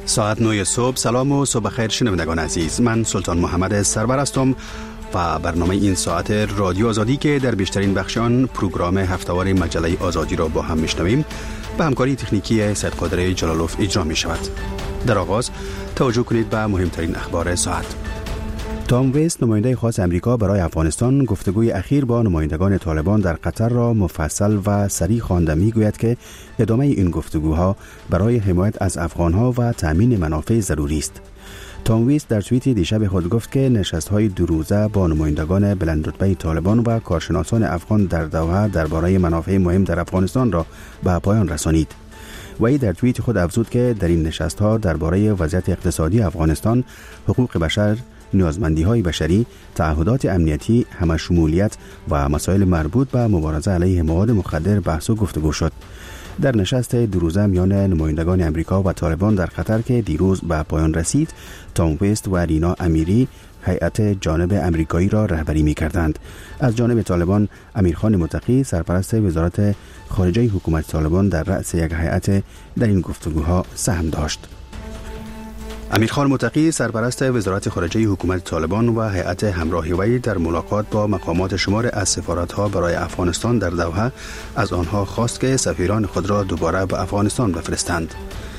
ساعت 9 صبح. سلام و صبح خیر شنوندگان عزیز، من سلطان محمد سرور هستم و برنامه این ساعت رادیو آزادی که در بیشترین بخش آن پروگرام هفته‌وار مجله آزادی را با هم میشنویم به همکاری تکنیکی سید قادر جلالوف اجرا می شود. در آغاز توجه کنید به مهمترین اخبار ساعت. تام ویست، نماینده خاص امریکا برای افغانستان، گفتگوی اخیر با نمایندگان طالبان در قطر را مفصل و صریح خوانده میگوید که ادامه این گفتگوها برای حمایت از افغانها و تامین منافع ضروری است. تام ویست در توییتی دیشب خود گفت که نشست‌های دو روزه با نمایندگان بلندرتبه طالبان و کارشناسان افغان در دوحه درباره منافع مهم در افغانستان را به پایان رسانید. وی در توییت خود افزود که در این نشست‌ها درباره وضعیت اقتصادی افغانستان، حقوق بشر، نیازمندی‌های بشری، تعهدات امنیتی، همشمولیت و مسائل مربوط به مبارزه علیه مواد مخدر بحث و گفتگو شد. در نشست دو روزه میان نمایندگان امریکا و طالبان در قطر که دیروز به پایان رسید، تام ویست و رینا امیری هیئت جانب امریکایی را رهبری می‌کردند. از جانب طالبان، امیرخان متقی، سرپرست وزارت خارجه حکومت طالبان، در رأس یک هیئت در این گفتگوها سهم داشت. امیرخان متقی، سرپرست وزارت خارجه حکومت طالبان و هیئت همراهی وی، در ملاقات با مقامات شمار از سفارت‌ها برای افغانستان در دوحه از آنها خواست که سفیران خود را دوباره به افغانستان بفرستند.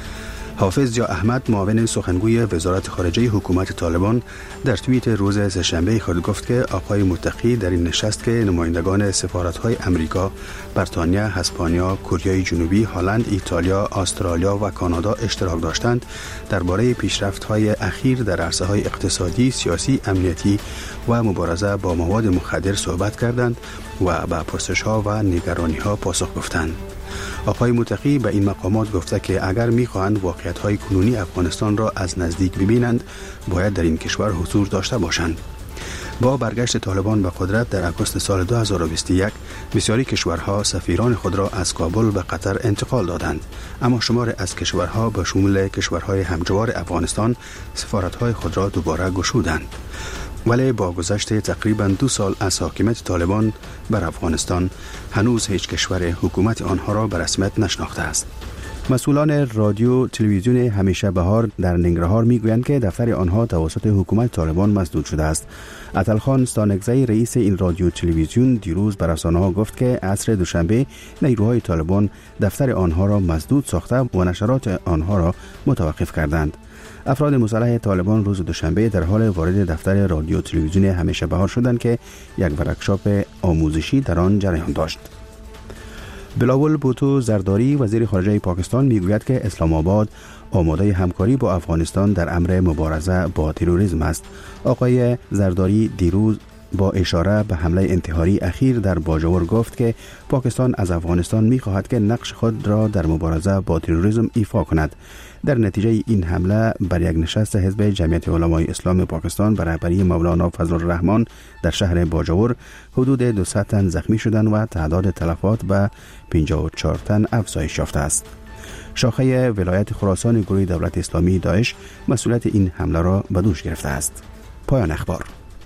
حافظ یا احمد، معاون سخنگوی وزارت خارجه حکومت طالبان، در توییت روز سه‌شنبه خود گفت که آقای متقی در این نشست که نمایندگان سفارت‌های امریکا، بریتانیا، اسپانیا، کره جنوبی، هلند، ایتالیا، استرالیا و کانادا اشتراک داشتند، درباره پیشرفت‌های اخیر در عرصه‌های اقتصادی، سیاسی، امنیتی و مبارزه با مواد مخدر صحبت کردند و به پرسش‌ها و نگرانی‌ها پاسخ گفتند. آقای متقی به این مقامات گفته که اگر می‌خواهند واقعیت‌های کنونی افغانستان را از نزدیک ببینند، باید در این کشور حضور داشته باشند. با برگشت طالبان به قدرت در آگوست سال 2021، بسیاری کشورها سفیران خود را از کابل به قطر انتقال دادند، اما شمار از کشورها به شمول کشورهای همجوار افغانستان سفارت‌های خود را دوباره گشودند. ولی با گذشت تقریباً 2 سال از حاکمیت طالبان بر افغانستان، هنوز هیچ کشور حکومت آنها را به رسمیت نشناخته است. مسئولان رادیو تلویزیون همیشه بهار در ننگرهار میگویند که دفتر آنها توسط حکومت طالبان مسدود شده است. عطلخان ستانکزی، رئیس این رادیو تلویزیون، دیروز به رسانه‌ها گفت که عصر دوشنبه نیروهای طالبان دفتر آنها را مسدود ساخته و نشرات آنها را متوقف کردند. افراد مسلح طالبان روز دوشنبه در حال وارد دفتر رادیو تلویزیون همیشه بهار شدند که یک ورکشاپ آموزشی در آن جریان داشت. بلاول بوتو زرداری، وزیر خارجه پاکستان، میگوید که اسلام آباد آماده همکاری با افغانستان در امر مبارزه با تروریسم است. آقای زرداری دیروز با اشاره به حمله انتحاری اخیر در باجوور گفت که پاکستان از افغانستان می‌خواهد که نقش خود را در مبارزه با تروریسم ایفا کند. در نتیجه این حمله بر یک نشست حزب جمعیت علمای اسلام پاکستان بر رهبری مولانا فضل الرحمن در شهر باجوور، حدود 200 تن زخمی شدند و تعداد تلفات به 54 تن افزایش یافته است. شاخه ولایت خراسان گروه دولت اسلامی داعش مسئولیت این حمله را به دوش گرفته است. پایان اخبار.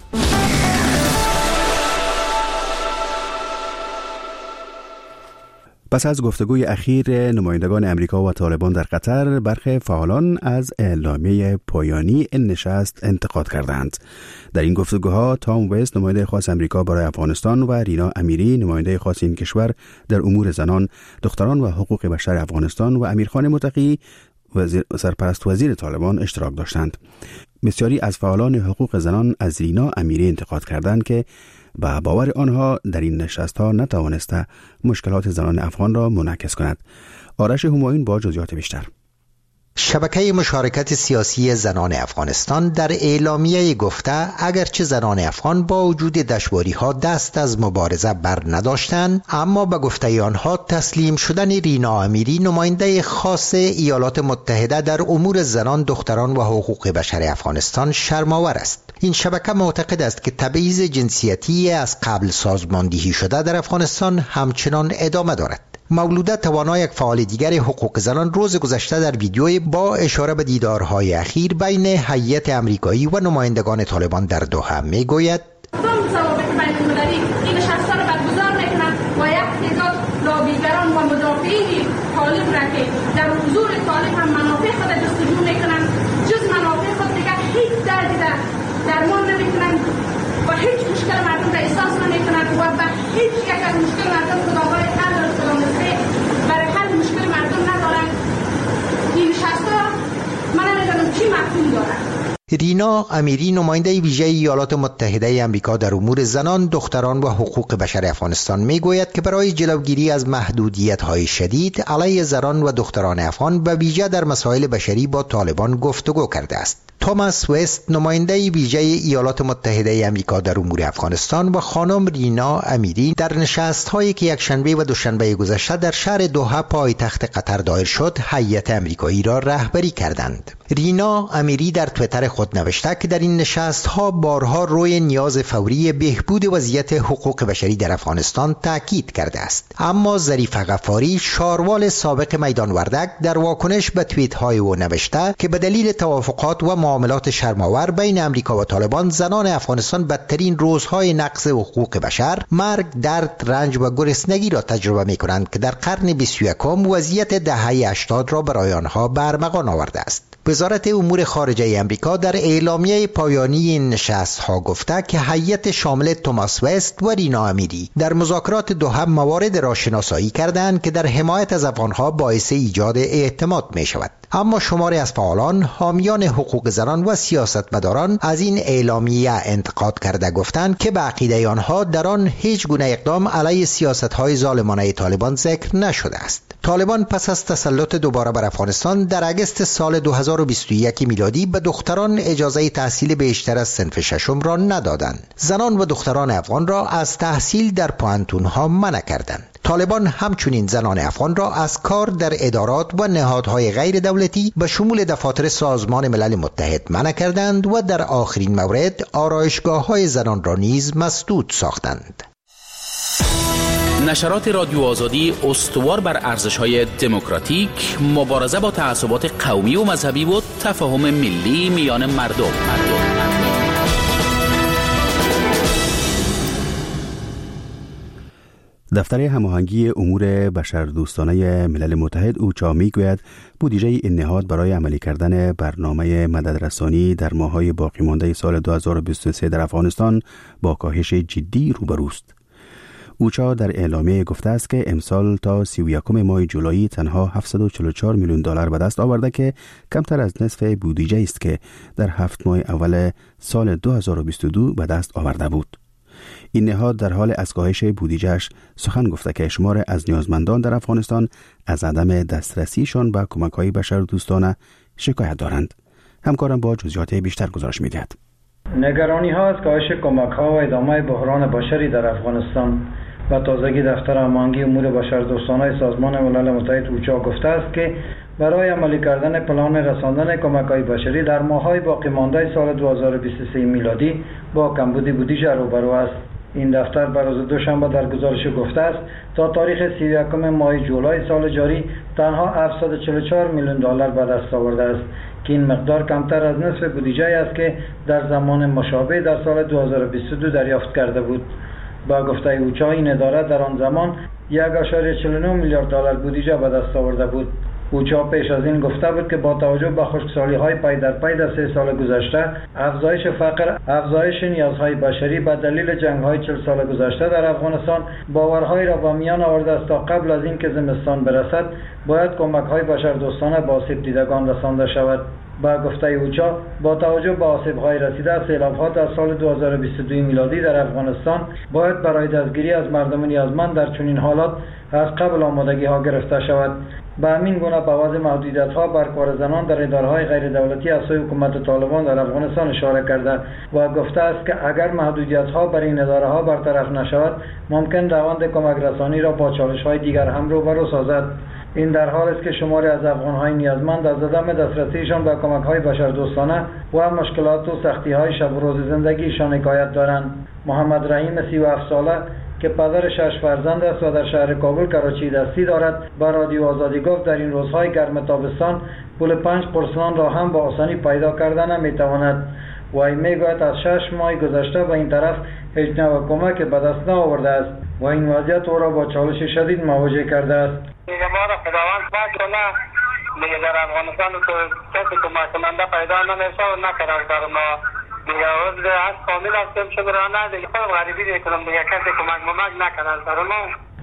پس از گفتگوی اخیر نمایندگان امریکا و طالبان در قطر، برخی فعالان از اعلامیه پایانی این نشست انتقاد کردند. در این گفتگوها تام ویست، نماینده خاص امریکا برای افغانستان، و رینا امیری، نماینده خاص این کشور در امور زنان، دختران و حقوق بشر افغانستان، و امیرخان متقی، سرپرست وزیر طالبان اشتراک داشتند. بسیاری از فعالان حقوق زنان از رینا امیری انتقاد کردند که با باور آنها در این نشست‌ها نتوانسته مشکلات زنان افغان را منعکس کند. آرش همایون با جزئیات بیشتر. شبکه مشارکت سیاسی زنان افغانستان در اعلامیه گفته اگرچه زنان افغان با وجود دشواری‌ها دست از مبارزه بر نداشتند، اما به گفته آنها تسلیم شدن رینا امیری، نماینده خاص ایالات متحده در امور زنان، دختران و حقوق بشر افغانستان، شرم‌آور است. این شبکه معتقد است که تبعیض جنسیتی از قبل سازماندهی شده در افغانستان همچنان ادامه دارد. مولوده توانا، یک فعال دیگر حقوق زنان، روز گذشته در ویدیوی با اشاره به دیدارهای اخیر بین هیئت امریکایی و نمایندگان طالبان در دوحه میگوید ضوابط بین‌المللی این نشست‌ها را برگزار می‌کنند و یک تعداد لابیگران و مدافعین طالب را که در حضور طالب هم منافع خود جستجو می‌کنند رینا امیری نماینده ویژه ایالات متحده آمریکا در امور زنان، دختران و حقوق بشر افغانستان میگوید که برای جلوگیری از محدودیت‌های شدید علیه زنان و دختران افغان به ویژه در مسائل بشری با طالبان گفتگو کرده است. توماس وست نماینده ویژه ایالات متحده آمریکا در امور افغانستان و خانم رینا امیری در نشست‌هایی که یکشنبه و دوشنبه گذشته در شهر دوحه پایتخت قطر دایر شد، هیئت آمریکایی را رهبری کردند. رینا امیری در توییتر خود نوشته که در این نشست‌ها بارها روی نیاز فوری بهبود وضعیت حقوق بشری در افغانستان تاکید کرده است. اما ظریف غفاری، شاروال سابق میدان وردک، در واکنش به توییت‌های او نوشته که به دلیل توافقات و معاملات شرم‌آور بین آمریکا و طالبان، زنان افغانستان بدترین روزهای نقض حقوق بشر، مرگ، درد، رنج و گرسنگی را تجربه می‌کنند که در قرن 21 وضعیت دهه 80 را برای آنها برمغان آورده است. وزارت امور خارجه آمریکا در اعلامیه پایانی این نشست‌ها گفته که هیئت شامل توماس وست و رینا امیری در مذاکرات دوحه موارد را شناسایی کردند که در حمایت از افغانها باعث ایجاد اعتماد می شود. اما شماری از فعالان، حامیان حقوق زنان و سیاستمداران از این اعلامیه انتقاد کرده گفتند که به عقیده آنها در آن هیچ گونه اقدام علیه سیاست‌های ظالمانه طالبان ذکر نشده است. طالبان پس از تسلط دوباره بر افغانستان در اگست سال 2021 میلادی به دختران اجازه تحصیل بیشتر از صنف ششم را ندادند. زنان و دختران افغان را از تحصیل در پوهنتون‌ها منع کردند. طالبان همچنین زنان افغان را از کار در ادارات و نهادهای غیر دولتی به شمول دفاتر سازمان ملل متحد منع کردند و در آخرین مورد آرایشگاه‌های زنان را نیز مسدود ساختند. نشرات رادیو آزادی استوار بر ارزش‌های دموکراتیک، مبارزه با تعصبات قومی و مذهبی و تفاهم ملی میان مردم. دفتر هماهنگی امور بشردوستانه ملل متحد اوچا میگوید بودجه این نهاد برای عملی کردن برنامه مددرسانی در ماه‌های باقی مانده سال 2023 در افغانستان با کاهش جدی روبروست. اوچا در اعلامیه گفته است که امسال تا 31 ماه جولای تنها 744 میلیون دلار به دست آورده که کمتر از نصف بودجه است که در 7 ماه اول سال 2022 به دست آورده بود. این نهاد در حال از کاهش بودجه‌اش سخن گفته که شمار از نیازمندان در افغانستان از عدم دسترسیشان به کمک‌های بشردوستانه شکایت دارند. همکارم با جزئیات بیشتر گزارش می‌دهد. نگرانی‌ها از کاهش کمک‌ها و ادامه بحران بشری در افغانستان و تازگی دفتر هماهنگی امور بشردوستانه سازمان ملل متحد اوچا گفته است که برای عملی کردن پلان رساندن کمک‌های بشری در ماه‌های باقی مانده سال 2023 میلادی با کمبود بودجه روبرو است. این دفتر بر روز دوشنبه در گزارش گفته است تا تاریخ 31 ماه جولای سال جاری تنها 744 میلیون دلار به دست آورده است که این مقدار کمتر از نصف بودجه است که در زمان مشابه در سال 2022 دریافت کرده بود. با گفته اوچا این اداره در آن زمان 1.49 میلیارد دلار بودجه به دست آورده بود. اوچا پیش از این گفته بود که با توجه به خشکسالی‌های پی در پی در 3 سال گذشته، افزایش فقر، افزایش نیازهای بشری به دلیل جنگ‌های 40 سال گذشته در افغانستان، باورهایی را با میان آورده است تا قبل از اینکه زمستان برسد باید کمک‌های بشردوستانه به آسیب دیدگان رسانده شود. با گفته اوچا با توجه به آسیب‌های رسیده از سیلاب‌ها در سال 2022 میلادی در افغانستان باید برای دستگیری از مردم نیازمند در چنین حالات از قبل آمادگی‌ها گرفته شود. به همین گونه به وضع محدودیت‌ها بر کار زنان در اداره‌های غیر دولتی از سوی حکومت طالبان در افغانستان اشاره کرده و گفته است که اگر محدودیت‌ها بر این اداره‌ها برطرف نشود ممکن روند کمک رسانی را با چالش‌های دیگر هم روبرو سازد. این در حال است که شماری از افغان‌های نیازمند از عدم دسترسیشان به کمک‌های بشردوستانه و مشکلات و سختی‌های شب و روز زندگیشان حکایت دارند. محمد رحیم 37 ساله که پدر 6 فرزند است و در شهر کابل کراچی دستی دارد با رادیو آزادی گفت در این روزهای گرم تابستان پول 5 قرص را هم با آسانی پیدا کردن نمی‌تواند. وی میگوید از 6 ماه گذشته به این طرف هیچ نوع کمک به دست نآورده است و این وضعیت او را با چالش شدید مواجه کرده است. ما را خداوند باشه دیگه در افغانستان تو کسی کمک کننده پیدا نمیشه و نکرد در ما دیگه از کامل هستیم شده را نه دیگه خود غریبی دیگه کنم دیگه کسی کمک نکرد در ما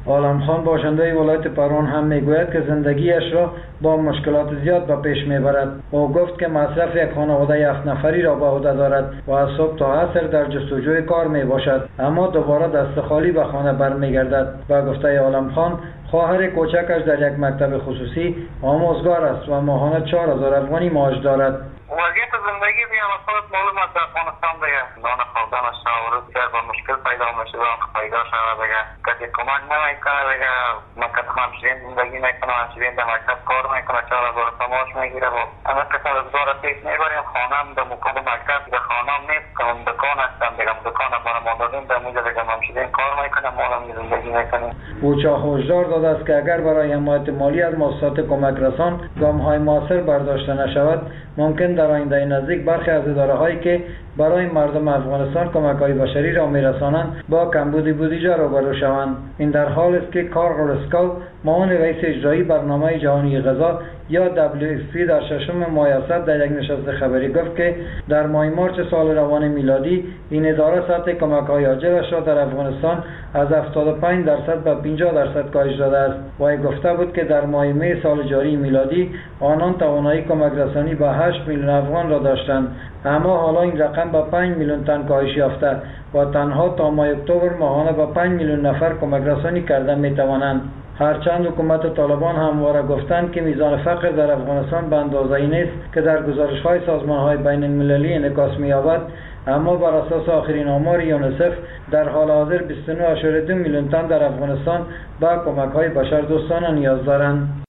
عالم خان باشنده ولایت پروان هم میگوید که زندگیش را با مشکلات زیاد به پیش میبرد. او گفت که مصرف یک خانواده 7 نفری را به عهده دارد و از صبح تا عصر در جستجوی کار می باشد، اما دوباره دست خالی به خانه برمیگردد. به گفته عالم خان، خواهر کوچکش در یک مکتب خصوصی آموزگار است و ماهانه 4000 افغانی معاش دارد. وضعیت زندگی بیان خودت معلوم است در افغانستان دیگه نان خوردنش ورود کرد و مشکل پیدا میشه و پیدا شده دیگه کسی کمک نمیکنه دیگه مکتب همشیرین زندگی میکنه همشیرین در مکتب کار میکنه 4000 تماش میگیره و اما که سر ازگار پیش میبریم خانم در مکان مکتب دیگه خانم نیست کنم دکان هستم دیگه دکان برای ما دادیم در موجه دیگه همشیرین کار میکنه ما هم زندگی میکنیم. او هشدار داده است که اگر برای حمایت مالی از مؤسسات کمک رسان گام‌های موثر برداشته نشود، ممکن در آینده نزدیک برخی از اداره‌هایی که برای مردم افغانستان کمک‌های بشری را می‌رسانند با کمبود بودجه روبرو شوند. این در حال است که کارل اسکال، معاون رئیس اجرایی برنامه جهانی غذا یا WFP در 6 ماه اسد در یک نشست خبری گفت که در ماه مارس سال روان میلادی این اداره سطح کمک‌های عاجلش را در افغانستان از 75% به 50% کاهش داده است. و گفته بود که در ماه می سال جاری میلادی آنان توانایی کمک رسانی به 8 میلیون افغان را داشتند، اما حالا این رقم به 5 میلیون تن کاهش یافته و تنها تا ماه اکتبر ماهانه به 5 میلیون نفر کمک رسانی کرده می توانند. هرچند حکومت طالبان همواره گفتند که میزان فقر در افغانستان به اندازه‌ای نیست که در گزارش‌های سازمان‌های بین المللی انعکاس می‌یابد، اما بر اساس آخرین آمار یونیسف در حال حاضر 29.2 میلیون تن در افغانستان به کمک‌های بشردوستانه نیاز دارند.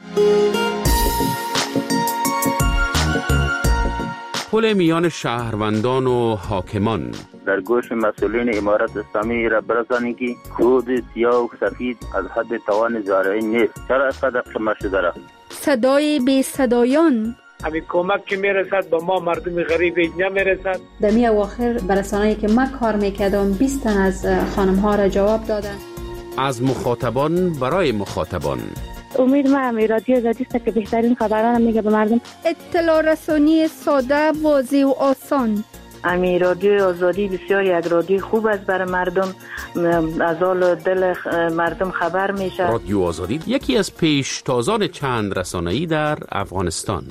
پل میان شهروندان و حاکمان در گوش مسئولین امارت اسلامی را برسانید که کود سیاه و سفید از حد توان زارعی نیست. چرا اینقدر کم شده را؟ صدای بی صدایان، همین کمک که میرسد به ما مردم غریب نمیرسد. در می اواخر برسانه‌ای که من کار میکردم 20 تن از خانم ها را جواب دادن. از مخاطبان برای مخاطبان. امید ما رادیو آزادی است که بهترین خبران میگه به مردم. اطلاع رسانی ساده، واضح و آسان. رادیو آزادی بسیار یک رادیو خوب است برای مردم، از حال دل مردم خبر میشه. رادیو آزادی یکی از پیشتازان چند رسانه‌ای در افغانستان.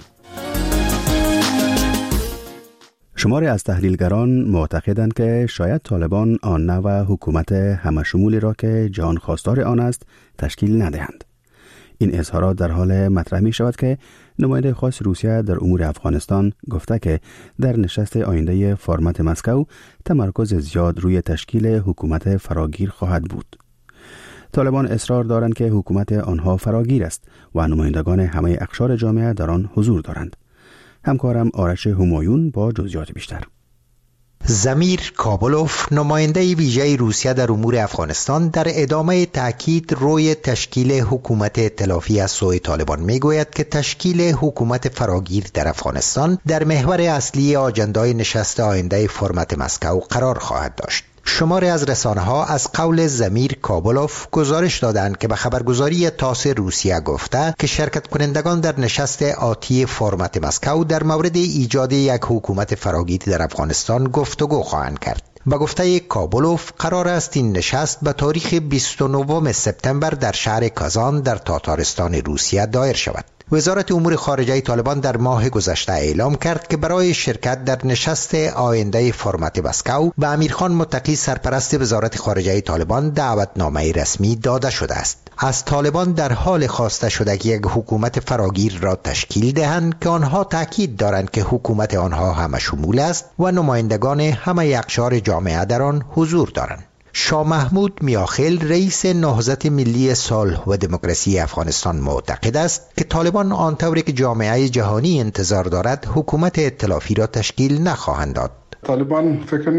شماری از تحلیلگران معتقدند که شاید طالبان آن نوع حکومت همشمولی را که جهان خواستار آن است تشکیل ندهند. این اظهارات در حال مطرح می شود که نماینده خاص روسیه در امور افغانستان گفته که در نشست آینده فرمت مسکو تمرکز زیاد روی تشکیل حکومت فراگیر خواهد بود. طالبان اصرار دارند که حکومت آنها فراگیر است و نمایندگان همه اقشار جامعه در آن حضور دارند. همکارم آرش همایون با جزئیات بیشتر. زمیر کابلوف، نماینده ویژه روسیه در امور افغانستان، در ادامه تاکید روی تشکیل حکومت ائتلافی از سوی طالبان میگوید که تشکیل حکومت فراگیر در افغانستان در محور اصلی آجندای نشست آینده فرمت مسکو قرار خواهد داشت. شماری از رسانه‌ها از قول زمیر کابلوف گزارش دادند که به خبرگزاری تاس روسیه گفته که شرکت کنندگان در نشست آتی فرمت مسکو در مورد ایجاد یک حکومت فراگیر در افغانستان گفتگو خواهند کرد. با گفته کابلوف قرار است این نشست به تاریخ 29 سپتامبر در شهر کازان در تاتارستان روسیه دایر شود. وزارت امور خارجه طالبان در ماه گذشته اعلام کرد که برای شرکت در نشست آینده فرمت مسکو به امیرخان متقی سرپرست وزارت خارجه طالبان دعوتنامه رسمی داده شده است. از طالبان در حال خواسته شده که یک حکومت فراگیر را تشکیل دهند که آنها تاکید دارند که حکومت آنها همشمول است و نمایندگان همه اقشار جامعه در آن حضور دارند. شاه محمود میاخیل، رئیس نهضت ملی صلح و دموکراسی افغانستان، معتقد است که طالبان آنطوری که جامعه جهانی انتظار دارد حکومت ائتلافی را تشکیل نخواهند داد. طالبان فکر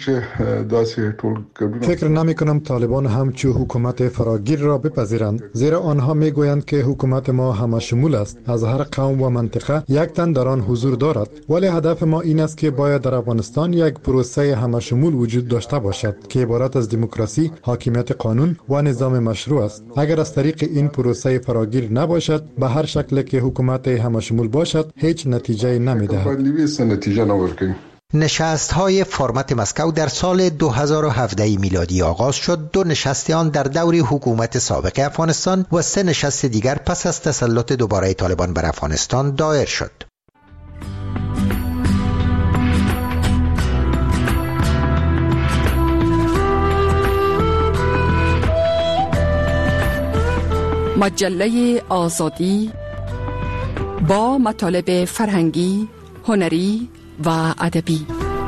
نمی کنم طالبان همچو حکومت فراگیر را بپذیرند، زیرا آنها می گویند که حکومت ما همه شمول است، از هر قوم و منطقه یک تن در آن حضور دارد. ولی هدف ما این است که باید در افغانستان یک پروسه همه شمول وجود داشته باشد که عبارت از دموکراسی، حاکمیت قانون و نظام مشروع است. اگر از طریق این پروسه فراگیر نباشد، به هر شکل که حکومت همه شمول باشد هیچ نتیجه نمی دهد. نشست‌های فرمت مسکو در سال 2017 میلادی آغاز شد. 2 نشست آن در دور حکومت سابق افغانستان و 3 نشست دیگر پس از تسلط دوباره طالبان بر افغانستان دایر شد. مجله آزادی با مطالب فرهنگی، هنری و ادبی.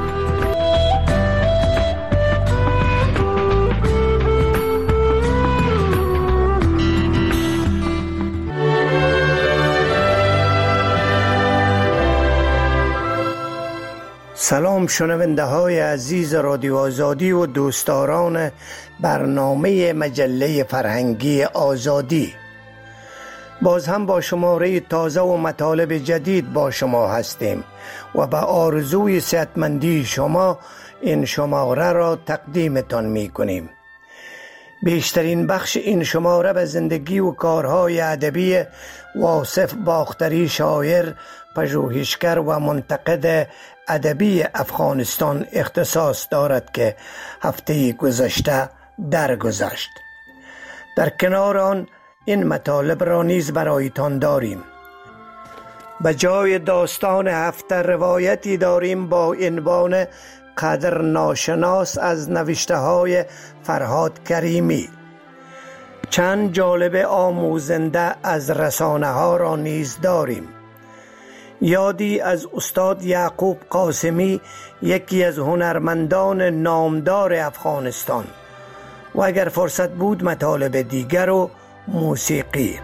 سلام شنونده های عزیز رادیو آزادی و دوستداران برنامه مجله فرهنگی آزادی. باز هم با شماره تازه و مطالب جدید با شما هستیم و به آرزوی صحتمندی شما این شماره را تقدیمتان می کنیم. بیشترین بخش این شماره به زندگی و کارهای ادبی واصف باختری، شاعر، پژوهشگر و منتقد ادبی افغانستان اختصاص دارد که هفته گذشته درگذشت. در کنار آن این مطالب را نیز برایتان داریم. به جای داستان هفته روایتی داریم با عنوان قدر ناشناس از نوشته های فرهاد کریمی. چند جالب آموزنده از رسانه ها را نیز داریم. یادی از استاد یعقوب قاسمی، یکی از هنرمندان نامدار افغانستان، و اگر فرصت بود مطالب دیگر و موسیقی.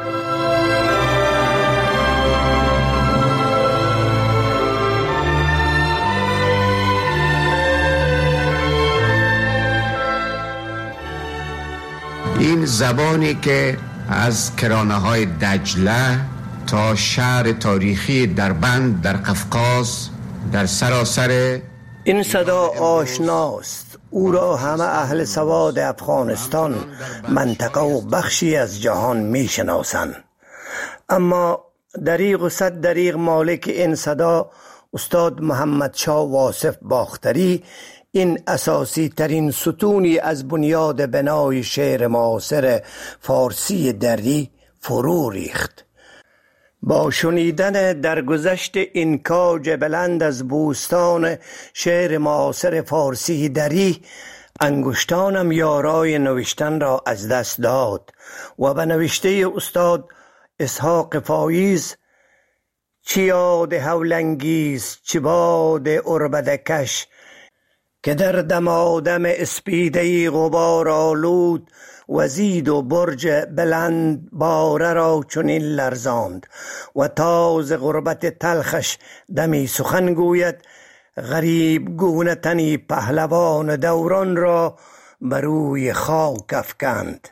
این زبانی که از کرانه‌های دجله تا شهر تاریخی دربند در قفقاز در سراسر این صدا آشناست. او را همه اهل سواد افغانستان، منطقه و بخشی از جهان می شناسند. اما دریغ و صد دریغ مالک این صدا استاد محمد شاه واصف باختری این اساسی ترین ستونی از بنیاد بنای شعر معاصر فارسی دری فرو ریخت. با شنیدن درگذشت این کاج بلند از بوستان شعر معاصر فارسی دری، انگشتانم یارای نوشتن را از دست داد و به نوشته استاد اسحاق فایز، چی یاد هولنگیز چی باد عربدکش، که در دمادم اسپیده غبار آلود وزید و برج بلند باره را چنین لرزاند و تاز غربت تلخش دمی سخن گوید، غریب گونه تنی پهلوان دوران را بروی خاک افکند.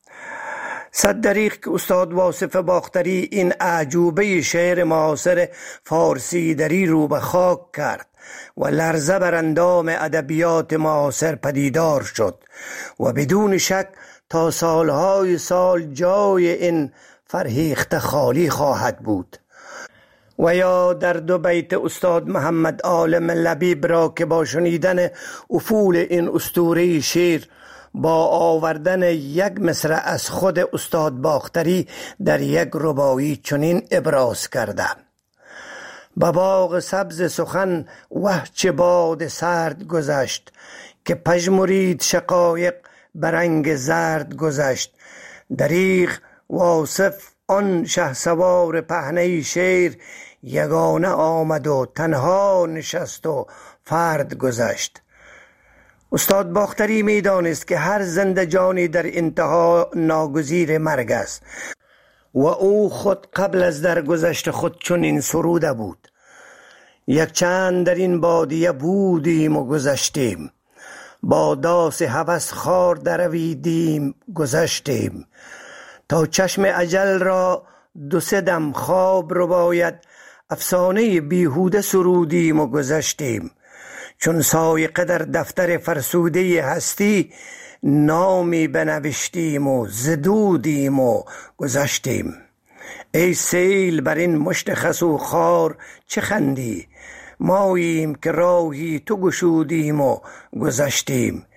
صد دریغ که استاد واصف باختری این اعجوبه شعر معاصر فارسی دری رو به خاک کرد و لرزه بر اندام ادبیات معاصر پدیدار شد و بدون شک تا سالهای سال جای این فرهیخته خالی خواهد بود. و یا در 2 بیت استاد محمد عالم لبیب را که با شنیدن افول این اسطوره شعر با آوردن یک مصرع از خود استاد باختری در یک رباعی چنین ابراز کرده: به باغ سبز سخن وه چه باد سرد گذشت، که پژمرید شقایق به رنگ زرد گذشت. دریغ واصف آن شهسوار پهنه شعر، یگانه آمد و تنها نشست و فرد گذشت. استاد باختری می دانست که هر زنده جانی در انتها ناگزیر مرگ است و او خود قبل از درگذشت خود چنین سروده بود: یک چند در این بادیه بودیم و گذشتیم، با داس هوس خار درویدیم گذشتیم، تا چشم اجل را 2-3 دم خواب رو باید، افسانه بیهوده سرودیم و گذشتیم. چون سایقه در دفتر فرسوده هستی، نامی بنوشتیم و زدودیم و گذشتیم. ای سیل بر این مشت خس و خار چه خندی، ماییم که راهی تو گشودیم و گذشتیم.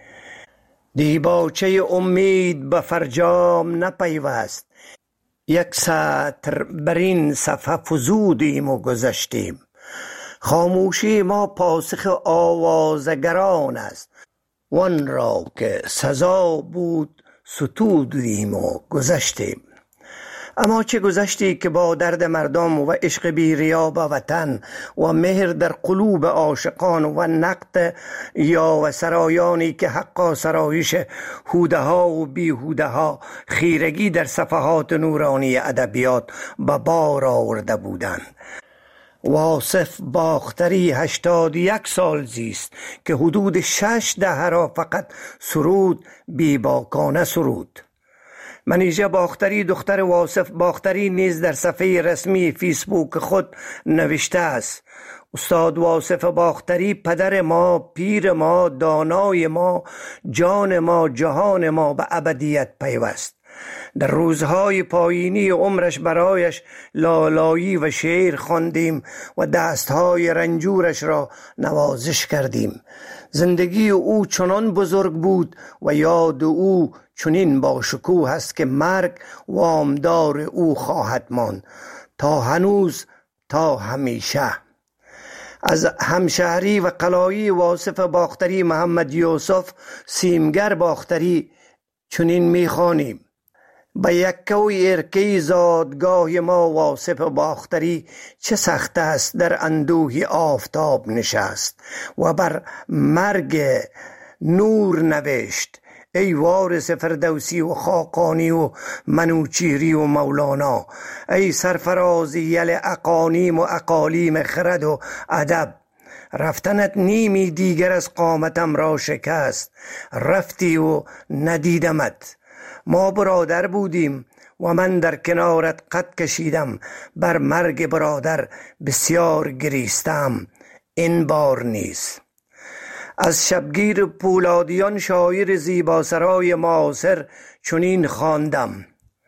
دیباچه امید به فرجام نپیوست، یک سطر بر این صفحه فزودیم و گذشتیم. خاموشی ما پاسخ آوازگران است، وان را که سزا بود ستودیم و گذشتیم. اما چه گذشتی که با درد مردم و عشق بی‌ریا به وطن و مهر در قلوب عاشقان و نقد یا و سرایانی که حقا سرایش هوده ها و بیهوده ها خیرگی در صفحات نورانی ادبیات به بار آورده بودند. واصف باختری 81 سال زیست که حدود 6 دهه را فقط سرود بیباکانه سرود. منیژه باختری دختر واصف باختری نیز در صفحه رسمی فیسبوک خود نوشته است: استاد واصف باختری پدر ما، پیر ما، دانای ما، جان ما، جهان ما به ابدیت پیوست. در روزهای پایینی عمرش برایش لالایی و شعر خواندیم و دستهای رنجورش را نوازش کردیم. زندگی او چنان بزرگ بود و یاد او چنین با شکوه است که مرگ وامدار او خواهد ماند تا هنوز تا همیشه. از همشهری و قلایی واصف باختری محمد یوسف سیمگر باختری چنین میخوانیم: به یکوی ارکی زادگاه ما واصف باختری چه سخت است در اندوهی آفتاب نشست و بر مرگ نور نوشت. ای وارث فردوسی و خاقانی و منوچیری و مولانا، ای سرفراز یل اقانیم و اقالیم خرد و ادب، رفتنت نیمی دیگر از قامتم را شکست، رفتی و ندیدمت. ما برادر بودیم و من در کنارت قد کشیدم، بر مرگ برادر بسیار گریستم، این بار نیست. از شبگیر پولادیان شاعر زیباسرای معاصر چنین خواندم: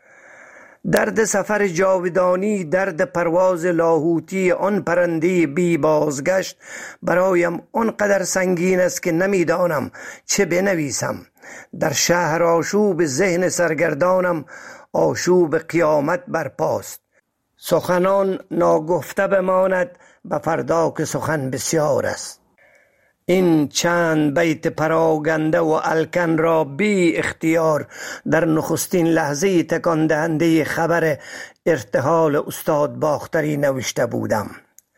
درد سفر جاودانی، درد پرواز لاهوتی آن پرنده بی بازگشت برایم آنقدر سنگین است که نمیدانم چه بنویسم. در شهر آشوب ذهن سرگردانم آشوب قیامت برپاست. سخنان ناگفته بماند به فردا که سخن بسیار است. این چند بیت پراگنده و الکن را بی اختیار در نخستین لحظه تکان دهنده خبر ارتحال استاد باختری نوشته بودم.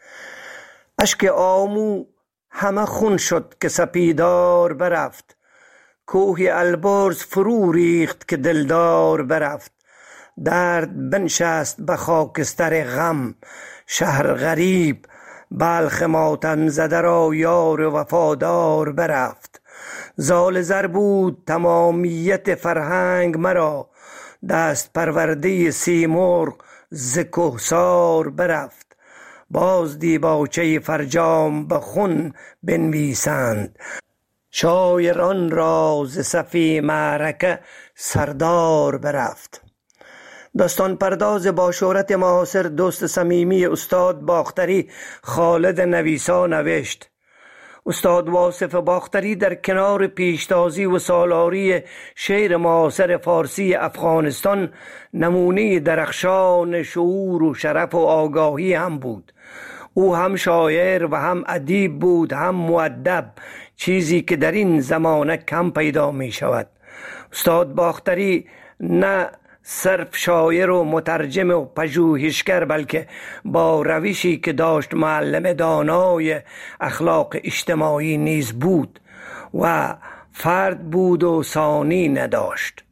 اشک آمو همه خون شد که سپیدار برفت، کوه البرز فرو ریخت که دلدار برفت. درد بنشست به خاکستر غم، شهر غریب بلخ ماتم زده را یار وفادار برفت. زال زر بود تمامیت فرهنگ مرا، دست پرورده سیمرغ ز کهسار برفت. باز دیباچه فرجام به خون بنویسند، شاعران را ز صفی معرکه سردار برفت. داستان پرداز با شهرت معاصر دوست صمیمی استاد باختری خالد نویسا نوشت: استاد واصف باختری در کنار پیشتازی و سالاری شعر معاصر فارسی افغانستان نمونه درخشان شعور و شرف و آگاهی هم بود. او هم شاعر و هم ادیب بود، هم مؤدب، چیزی که در این زمانه کم پیدا می شود. استاد باختری نه صرف شاعر و مترجم و پژوهشگر، بلکه با روشی که داشت معلم دانای اخلاق اجتماعی نیز بود و فرد بود و ثانی نداشت.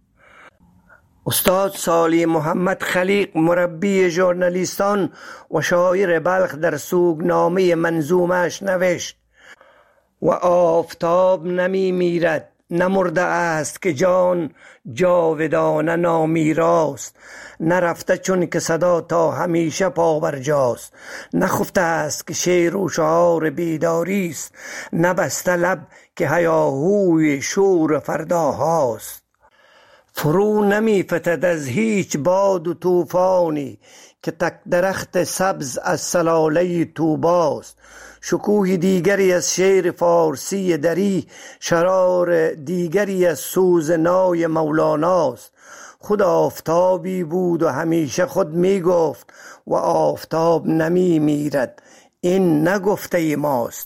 استاد سالی محمد خلیق مربی ژورنالیستان و شاعر بلخ در سوگنامه منظومش نوشت: و آفتاب نمی میرد نمرده است که جان جاودانه نامیراست، نرفته چون که صدا تا همیشه پابرجاست، نخفته است که شعر و شعار بیداری است، نبسته لب که هیاهوی شور فرداهاست. فرو نمی فتد از هیچ باد و طوفانی که تک درخت سبز از سلاله طوباست. شکوه دیگری از شعر فارسی دری، شرار دیگری از سوز نای مولاناست. خود آفتابی بود و همیشه خود می گفت و آفتاب نمی میرد، این نگفته ماست.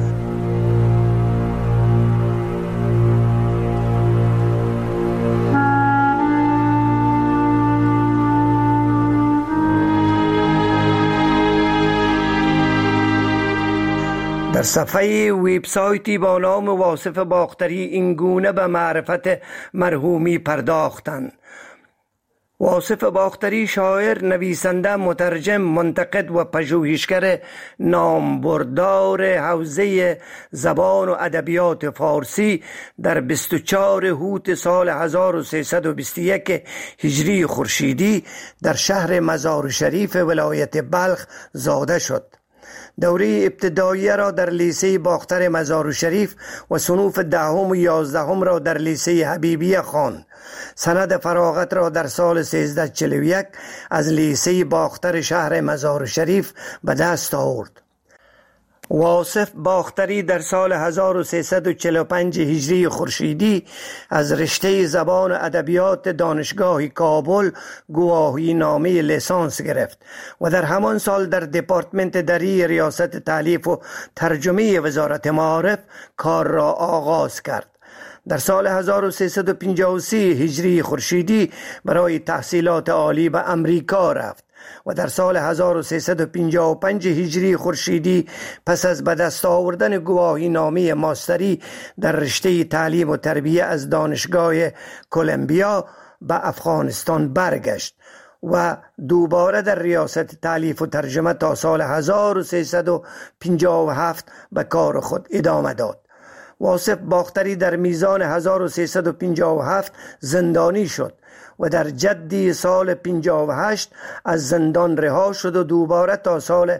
در صفحه ویبسایتی با نام واصف باختری این گونه به معرفت مرحومی پرداختند: واصف باختری شاعر، نویسنده، مترجم، منتقد و پژوهشگر نامبردار حوزه زبان و ادبیات فارسی در 24 هوت سال 1321 هجری خورشیدی در شهر مزار شریف ولایت بلخ زاده شد. دوره ابتدایی را در لیسه باختر مزار شریف و صنوف 10 و 11 را در لیسه حبیبیه خواند. سند فراغت را در سال 1341 از لیسه باختر شهر مزار شریف به دست آورد. واصف باختری در سال 1345 هجری خورشیدی از رشته زبان و ادبیات دانشگاه کابل گواهی نامه لیسانس گرفت و در همان سال در دپارتمنت دری ریاست تالیف و ترجمه وزارت معارف کار را آغاز کرد. در سال 1353 هجری خورشیدی برای تحصیلات عالی به امریکا رفت و در سال 1355 هجری خورشیدی پس از به دست آوردن گواهی نامه ماستری در رشته تعلیم و تربیه از دانشگاه کلمبیا به افغانستان برگشت و دوباره در ریاست تالیف و ترجمه تا سال 1357 به کار خود ادامه داد. واصف باختری در میزان 1357 زندانی شد و در جدی سال 58 از زندان رها شد و دوباره تا سال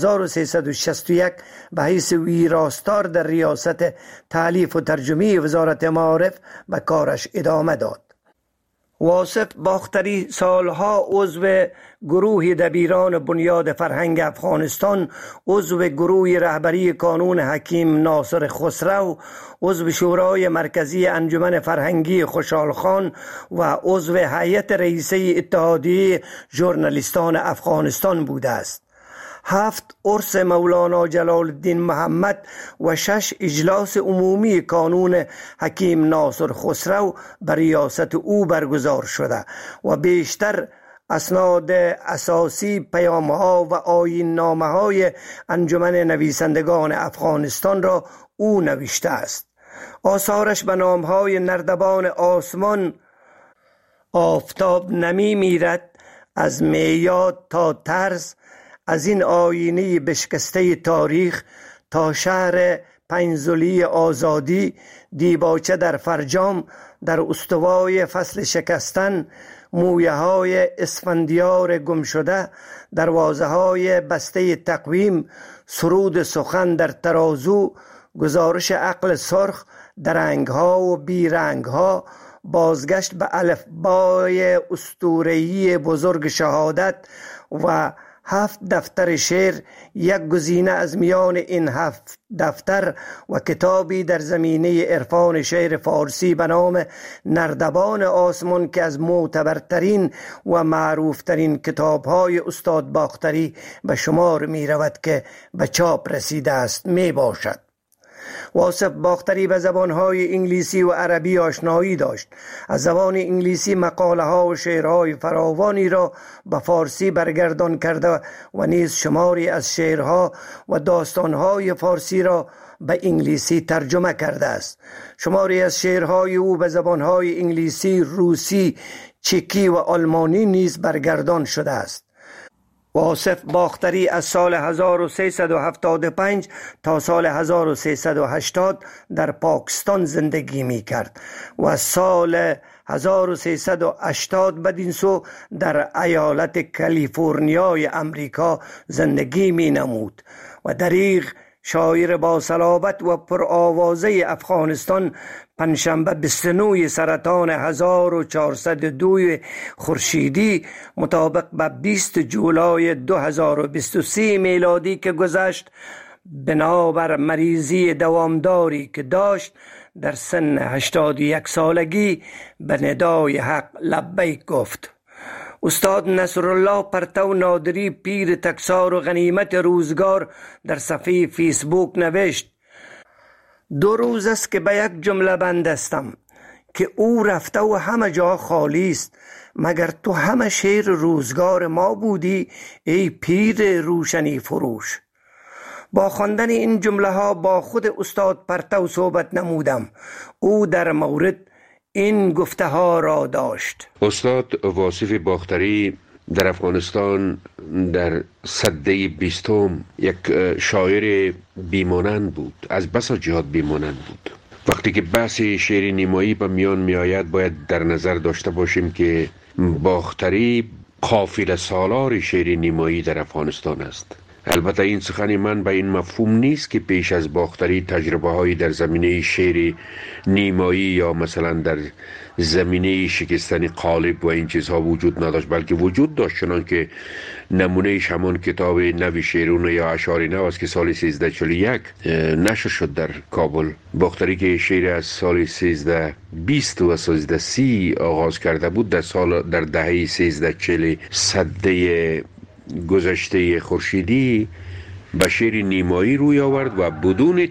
1361 به حیث ویراستار در ریاست تالیف و ترجمه وزارت معارف به کارش ادامه داد. واصف باختری سالها عضو گروه دبیران بنیاد فرهنگ افغانستان، عضو گروه رهبری کانون حکیم ناصر خسرو، عضو شورای مرکزی انجمن فرهنگی خوشحال خان و عضو هیئت رئیسه اتحادیه ژورنالیستان افغانستان بوده است. 7 عرس مولانا جلال الدین محمد و 6 اجلاس عمومی کانون حکیم ناصر خسرو بر ریاست او برگزار شده و بیشتر اسناد اساسی، پیام‌ها و آیین‌نامه‌های انجمن نویسندگان افغانستان را او نوشته است. آثارش به نام‌های نردبان آسمان، آفتاب نمی میرد، از میاد تا طرز، از این آینه بشکسته تاریخ تا شهر پنزلی آزادی، دیباچه در فرجام، در استوای فصل شکستن، مویه های اسفندیار گم شده، دروازه های بسته تقویم، سرود سخن در ترازو، گزارش عقل سرخ، درنگ ها و بیرنگ ها، بازگشت به الفبای اسطوره‌ای بزرگ شهادت و 7 دفتر شعر، یک گزینه از میان این 7 دفتر و کتابی در زمینه عرفان شعر فارسی به نام نردبان آسمان که از معتبرترین و معروفترین کتاب‌های استاد باختری به شمار می رود که به چاپ رسیده است می باشد. واصف باختری به زبانهای انگلیسی و عربی آشنایی داشت. از زبان انگلیسی مقاله ها و شعرهای فراوانی را به فارسی برگردان کرده و نیز شماری از شعرها و داستانهای فارسی را به انگلیسی ترجمه کرده است. شماری از شعرهای او به زبانهای انگلیسی، روسی، چکی و آلمانی نیز برگردان شده است. واصف باختری از سال 1375 تا سال 1380 در پاکستان زندگی می کرد و از سال 1380 بدین سو در ایالت کالیفرنیای امریکا زندگی می نمود و دریغ شاعر با صلابت و پرآوازه افغانستان پنجشنبه 29 سرطان 1402 خورشیدی مطابق به 20 جولای 2023 میلادی که گذشت بنابر مریضی دوامداری که داشت در سن 81 سالگی به ندای حق لبیک گفت. استاد نصرالله پرتو نادری پیر تکسار و غنیمت روزگار در صفحه فیسبوک نوشت: 2 روز است که به یک جمله بند هستم که او رفته و همه جا خالی است، مگر تو همه شیر روزگار ما بودی ای پیر روشنی فروش. با خواندن این جمله ها با خود استاد پرتو صحبت نمودم. او در مورد این گفته ها را داشت. استاد واصف باختری در افغانستان در سده 20 یک شاعر بیمانند بود، از بسا جهات بیمانند بود. وقتی که بحث شعر نیمایی به میان می آید باید در نظر داشته باشیم که باختری قافله سالار شعر نیمایی در افغانستان است. البته این سخن من به این مفهوم نیست که پیش از باختری تجربه هایی در زمینه شعر نیمایی یا مثلا در زمینه شکستن قالب و این چیزها وجود نداشت، بلکه وجود داشت، چنان که نمونهش همان کتاب نوی شیرون یا اشعار نو است که سال 1341 نشر شد در کابل. باختری که شعر از سال 1320 و 1330 آغاز کرده بود در دهه 1340 سده گذشته خورشیدی به شعر نیمایی روی آورد و بدون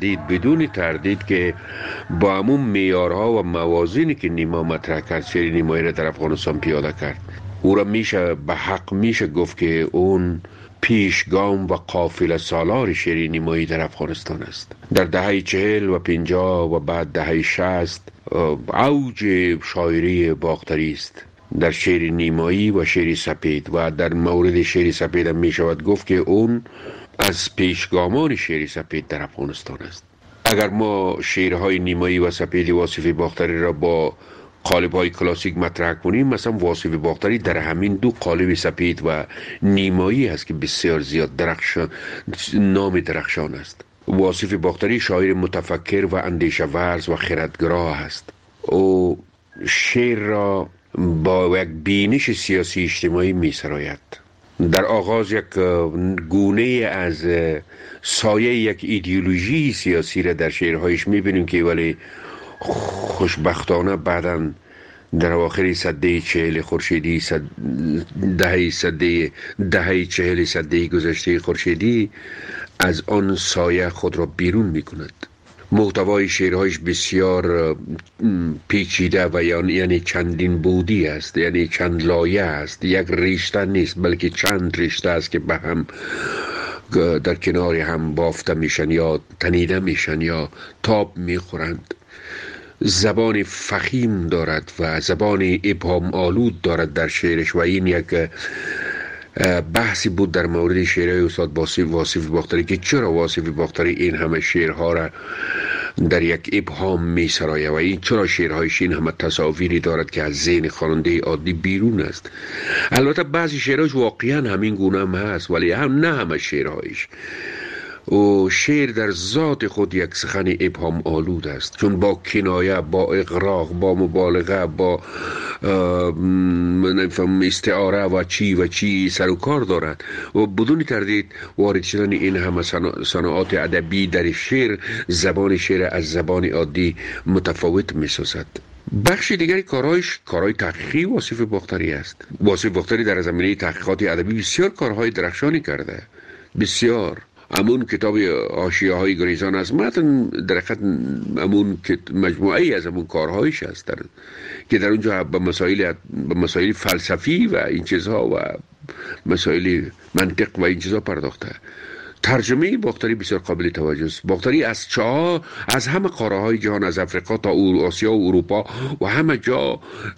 تردید که با همون معیارها و موازینی که نیما مطرح کرد شعر نیمایی را در افغانستان پیاده کرد. او را میشه به حق میشه گفت که اون پیشگام و قافله سالار شعر نیمایی در افغانستان است. در دهه 40 و 50 و بعد دهه 60 اوج شاعری باختری است در شعر نیمایی و شعر سپید، و در مورد شعر سپید هم می شود گفت که اون از پیشگامان شعر سپید در افغانستان است. اگر ما شعرهای نیمایی و سپید واصف باختری را با قالب‌های کلاسیک مطرح کنیم، مثلا واصف باختری در همین 2 قالب سپید و نیمایی است که بسیار زیاد نام درخشان است. واصف باختری شاعر متفکر و اندیشه ورز و خردگرا است. او شعر را با یک بینش سیاسی اجتماعی می سراید. در آغاز یک گونه از سایه یک ایدئولوژی سیاسی را در شعرهایش می بینیم که ولی خوشبختانه بعداً در آخر سده 40 خورشیدی دهه 40 سده گذشته خورشیدی از آن سایه خود را بیرون می کند. محتوای شعرهایش بسیار پیچیده و یعنی چندین بودی است، یعنی چند لایه است، یک ریشته نیست بلکه چند ریشته است که به هم در کنار هم بافته میشن یا تنیده میشن یا تاب میخورند. زبان فخیم دارد و زبان ابهام آلود دارد در شعرش و این یک بحثی بود در مورد شعرهای استاد واصف باختری که چرا واصف باختری این همه شعرها را در یک ابهام می سرایه و این چرا شعرهایش این همه تصاویری دارد که از ذهن خواننده عادی بیرون است. البته بعضی شعرهایش واقعا همین گونه هم هست ولی نه همه شعرهایش. و شعر در ذات خود یک سخن ابهام آلود است، چون با کنایه، با اغراق، با مبالغه، با استعاره و چی سر و کار دارد و بدون تردید وارد شدن این همه صناعات ادبی در شعر زبان شعر از زبان عادی متفاوت می سازد. بخش دیگری کارهای تحقیقی واصف باختری است. واصف باختری در زمینه تحقیقات ادبی بسیار کارهای درخشانی کرده، بسیار. همون کتاب حاشیه های گریزان از متن در حقیقت همون مجموعه از همون کارهایش است که در اونجا به مسائل فلسفی و این چیزها و مسائل منطق و این چیزها پرداخته. ترجمه باختری بسیار قابل توجه است. باختری از همه قاره های جهان، از افریقا تا آسیا و اروپا و همه جا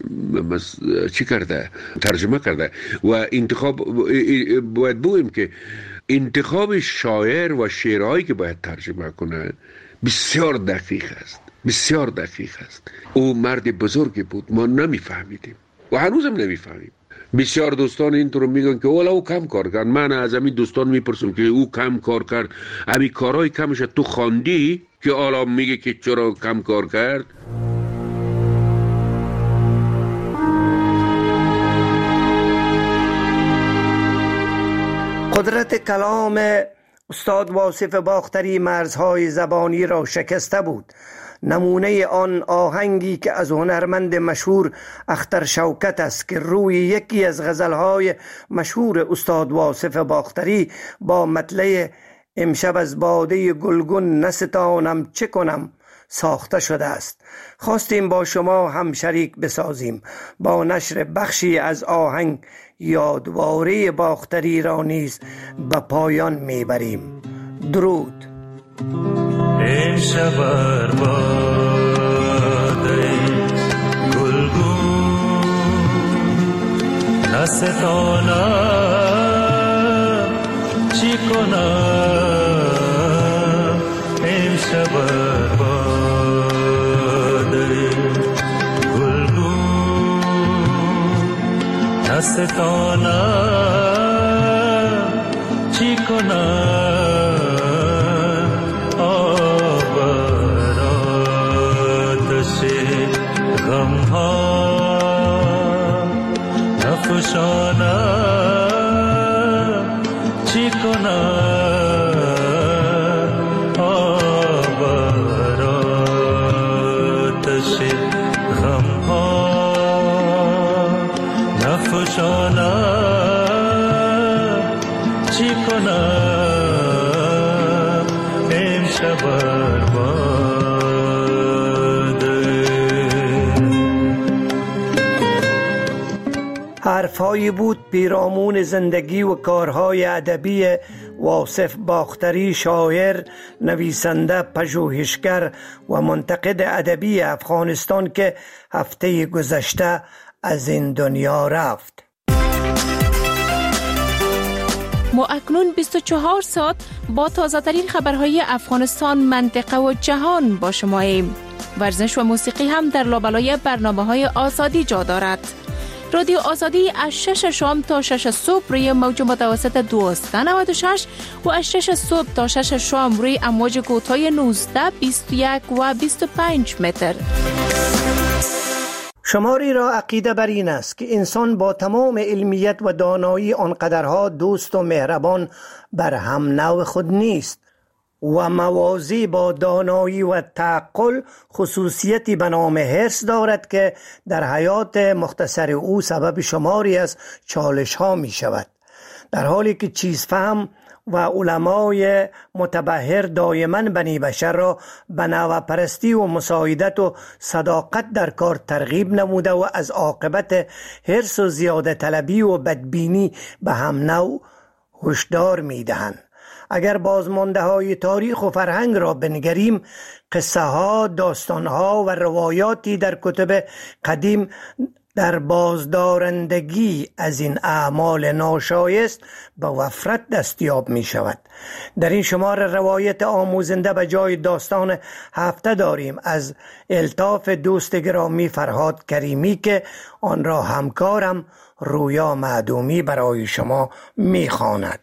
ترجمه کرده و باید بگویم که انتخاب شاعر و شعرهایی که باید ترجمه کنه بسیار دقیق است. او مرد بزرگی بود، ما نمیفهمیدیم و هنوزم نمیفهمیم. بسیار دوستان اینطور میگن که والا او کم کار کرد. من از همین دوستان میپرسم که او کم کار کرد، همین کارهای کمش تو خواندی که حالا میگه که چرا کم کار کرد؟ قدرت کلام استاد واصف باختری مرزهای زبانی را شکسته بود. نمونه آن آهنگی که از هنرمند مشهور اختر شوکت است که روی یکی از غزلهای مشهور استاد واصف باختری با مطلع امشب از باده گلگون نستانم چه کنم ساخته شده است. خواستیم با شما هم شریک بسازیم. با نشر بخشی از آهنگ یادواره باختری را نیز به پایان میبریم. درود. امشب بر باده گلگون نستانم چی کنم. امشب بر باده گلگون نستانم چی کنم. نفشانم چی کنم. آبر آتش غم ها نفشانم چی کنم. امشب بر حرفهایی بود پیرامون زندگی و کارهای ادبی واصف باختری، شاعر، نویسنده، پژوهشگر و منتقد ادبی افغانستان که هفته گذشته از این دنیا رفت. ما اکنون 24 ساعت با تازه‌ترین خبرهای افغانستان، منطقه و جهان با شماییم. ورزش و موسیقی هم در لابلای برنامه‌های آزادی جا دارد. رادیو آزادی از 6 شام تا 6 صبح روی موج متوسط 1296 و از 6 صبح تا 6 شام روی امواج کوتاه 19، 21 و 25 متر. شماری را عقیده بر این است که انسان با تمام علمیت و دانایی آنقدرها دوست و مهربان بر هم نوع خود نیست و موازی با دانایی و تعقل خصوصیتی به نام حرص دارد که در حیات مختصر او سبب شماری از چالش ها می شود. در حالی که چیز فهم و علمای متبحر دائما بنی بشر را به نوع پرستی و مساعدت و صداقت در کار ترغیب نموده و از عاقبت حرص و زیاده طلبی و بدبینی به هم نوع هشدار می دهند. اگر بازمانده های تاریخ و فرهنگ را بنگریم، قصه ها، داستان ها و روایاتی در کتب قدیم در بازدارندگی از این اعمال ناشایست به وفرت دستیاب می شود. در این شمار روایت آموزنده به جای داستان هفته داریم از الطاف دوست گرامی فرهاد کریمی که آن را همکارم رویا معدومی برای شما می خواند.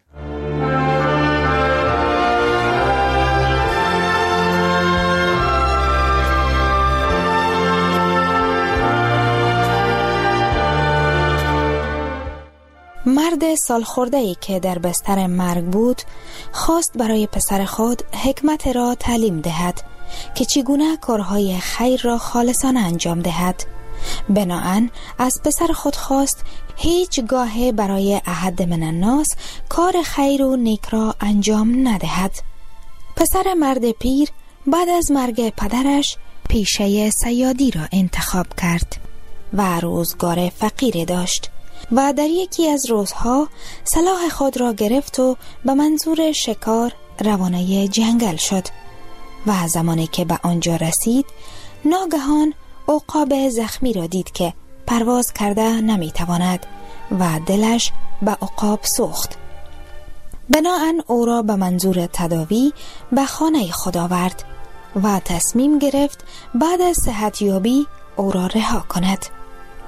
مرد سالخورده‌ای که در بستر مرگ بود خواست برای پسر خود حکمت را تعلیم دهد که چگونه کارهای خیر را خالصانه انجام دهد. بناهن از پسر خود خواست هیچگاه برای احد من الناس کار خیر و نیک را انجام ندهد. پسر مرد پیر بعد از مرگ پدرش پیشه صیادی را انتخاب کرد و روزگار فقیر داشت و در یکی از روزها سلاح خود را گرفت و به منظور شکار روانه جنگل شد و زمانی که به آنجا رسید ناگهان عقاب زخمی را دید که پرواز کرده نمیتواند و دلش به عقاب سوخت. بناهن او را به منظور تداوی به خانه خود آورد و تصمیم گرفت بعد از صحتیابی او را رها کند.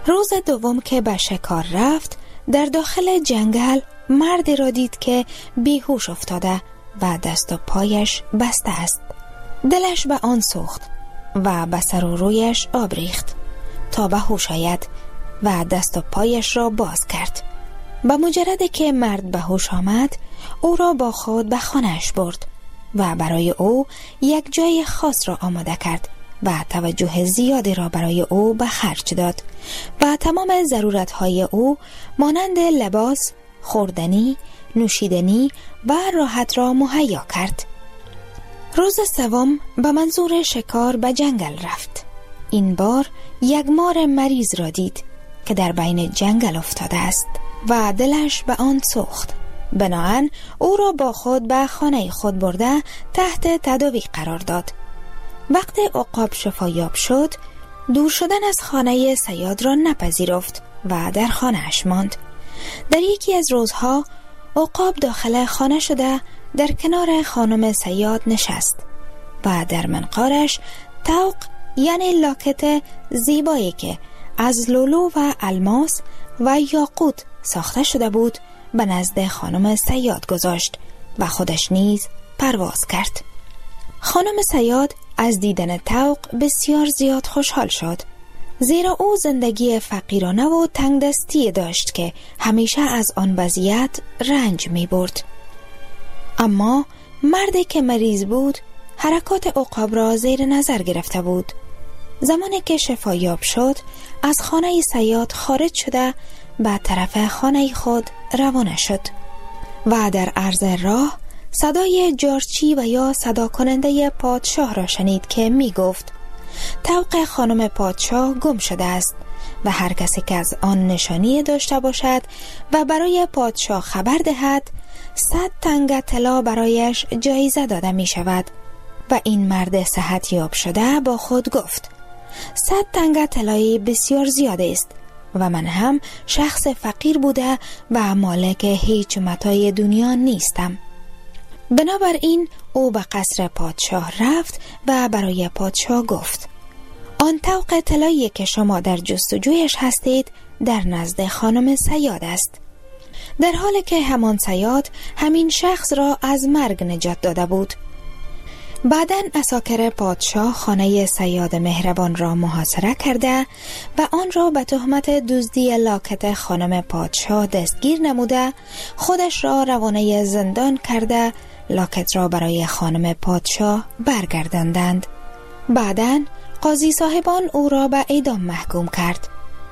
روز دوم که به شکار رفت، در داخل جنگل مردی را دید که بیهوش افتاده و دست و پایش بسته است. دلش به آن سوخت و به سر و رویش آب ریخت تا به هوش آید و دست و پایش را باز کرد. به مجرد که مرد به هوش آمد، او را با خود به خانه‌اش برد و برای او یک جای خاص را آماده کرد و توجه زیادی را برای او به خرج داد و تمام ضرورت‌های او مانند لباس، خوردنی، نوشیدنی و راحت را مهیا کرد. روز سوم به منظور شکار به جنگل رفت. این بار یک مار مریض را دید که در بین جنگل افتاده است و دلش به آن سوخت. بناهن او را با خود به خانه خود برده تحت تداوی قرار داد. وقتی عقاب شفایاب شد، دور شدن از خانه صیاد را نپذیرفت و در خانه‌اش ماند. در یکی از روزها عقاب داخل خانه شده در کنار خانم صیاد نشست و در منقارش طوق یعنی لاکت زیبایی که از لولو و الماس و یاقوت ساخته شده بود به نزد خانم صیاد گذاشت و خودش نیز پرواز کرد. خانم صیاد از دیدن طوق بسیار زیاد خوشحال شد، زیرا او زندگی فقیرانه و تنگ دستی داشت که همیشه از آن وضعیت رنج می برد. اما مردی که مریض بود حرکات عقاب را زیر نظر گرفته بود. زمانی که شفایاب شد، از خانه صیاد خارج شده به طرف خانه خود روانه شد و در عرض راه صدای جارچی و یا صدا کننده پادشاه را شنید که می گفت طوق خانم پادشاه گم شده است و هر کسی که از آن نشانی داشته باشد و برای پادشاه خبر دهد 100 تنگ طلا برایش جایزه داده می شود. و این مرد صحت یاب شده با خود گفت 100 تنگ طلایی بسیار زیاده است و من هم شخص فقیر بوده و مالک هیچ متاع دنیا نیستم. بنابراین او به قصر پادشاه رفت و برای پادشاه گفت آن طوق طلایی که شما در جستجویش هستید در نزد خانم صیاد است، در حالی که همان صیاد همین شخص را از مرگ نجات داده بود. بعداً عساکر پادشاه خانه صیاد مهربان را محاصره کرده و آن را به تهمت دزدی لاکت خانم پادشاه دستگیر نموده، خودش را روانه زندان کرده لاکت را برای خانم پادشاه برگرداندند. بعداً قاضی صاحبان او را به اعدام محکوم کرد.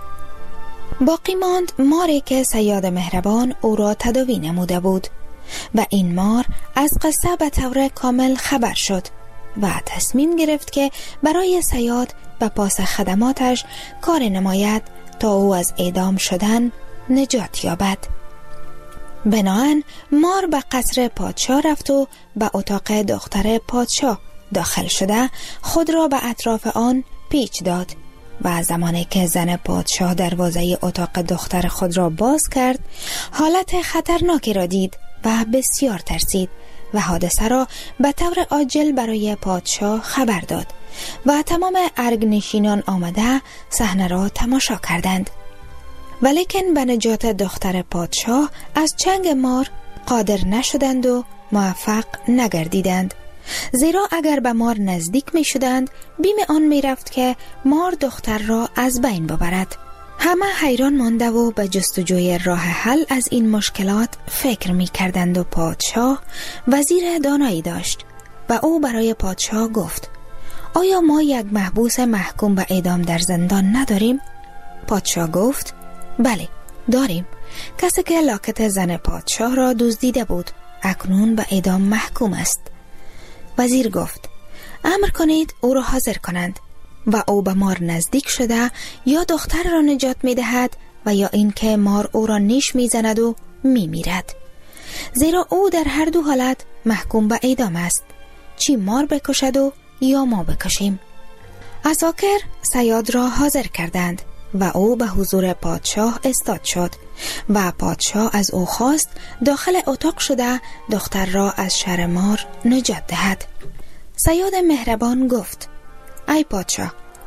باقی ماند ماری که صیاد مهربان او را تداوی نموده بود و این مار از قصه به طور کامل خبر شد و تصمیم گرفت که برای صیاد و پاس خدماتش کار نماید تا او از اعدام شدن نجات یابد. بناهن مار به قصر پادشاه رفت و به اتاق دختر پادشاه داخل شده خود را به اطراف آن پیچ داد و زمانی که زن پادشاه دروازه اتاق دختر خود را باز کرد حالت خطرناکی را دید و بسیار ترسید و حادثه را به طور عاجل برای پادشاه خبر داد و تمام ارگنشینان آمده صحنه را تماشا کردند. ولیکن به نجات دختر پادشاه از چنگ مار قادر نشدند و موفق نگردیدند، زیرا اگر به مار نزدیک می شدند بیم آن می رفت که مار دختر را از بین ببرد. همه حیران مانده و به جستجوی راه حل از این مشکلات فکر می کردند و پادشاه وزیر دانایی داشت و او برای پادشاه گفت آیا ما یک محبوس محکوم به اعدام در زندان نداریم؟ پادشاه گفت بله داریم، کسی که لاکت زن پادشاه را دزدیده بود اکنون به اعدام محکوم است. وزیر گفت امر کنید او را حاضر کنند و او به مار نزدیک شده یا دختر را نجات می دهد و یا اینکه مار او را نیش می زند و می میرد، زیرا او در هر دو حالت محکوم به اعدام است، چی مار بکشد و یا ما بکشیم. عساکر صیاد را حاضر کردند و او به حضور پادشاه استاد شد و پادشاه از او خواست داخل اتاق شده دختر را از شر مار نجات دهد. صیاد مهربان گفت ای پادشاه،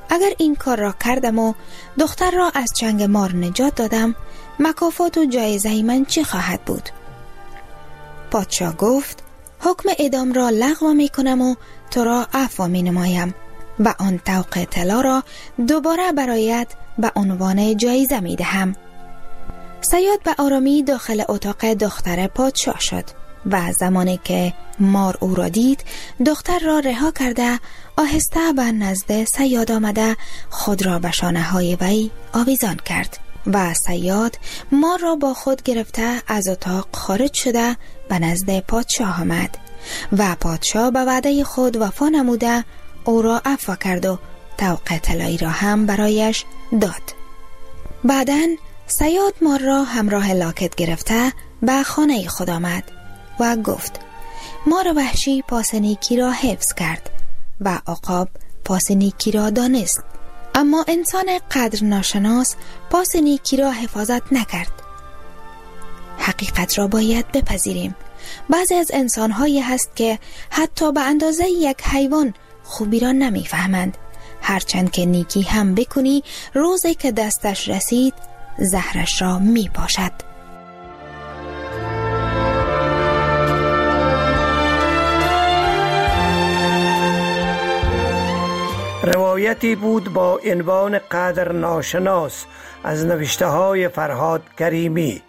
اگر این کار را کردم و دختر را از چنگ مار نجات دادم، مکافات و جایزه من چی خواهد بود؟ پادشاه گفت حکم اعدام را لغو می کنم و تو را عفو می نمایم و آن طوق طلا را دوباره برایت به عنوان جایزه می دهم. صیاد به آرامی داخل اتاق دختر پادشاه شد و زمانی که مار او را دید، دختر را رها کرده آهسته به نزد صیاد آمده خود را به شانه های وی آویزان کرد و صیاد مار را با خود گرفته از اتاق خارج شده به نزد پادشاه آمد و پادشاه به وعده خود وفا نموده او را عفو کرد و طوق طلایی را هم برایش داد. بعداً صیاد مار را همراه لاکت گرفته به خانه خود آمد و گفت مار وحشی پاس نیکی را حفظ کرد و عقاب پاس نیکی را دانست، اما انسان قدر ناشناس پاس نیکی را حفاظت نکرد. حقیقت را باید بپذیریم. بعضی از انسان‌هایی هست که حتی به اندازه یک حیوان خوبی را نمی‌فهمند. هرچند که نیکی هم بکنی، روزی که دستش رسید زهرش را می‌پاشد. روایتی بود با عنوان قدر ناشناس از نوشته های فرهاد کریمی.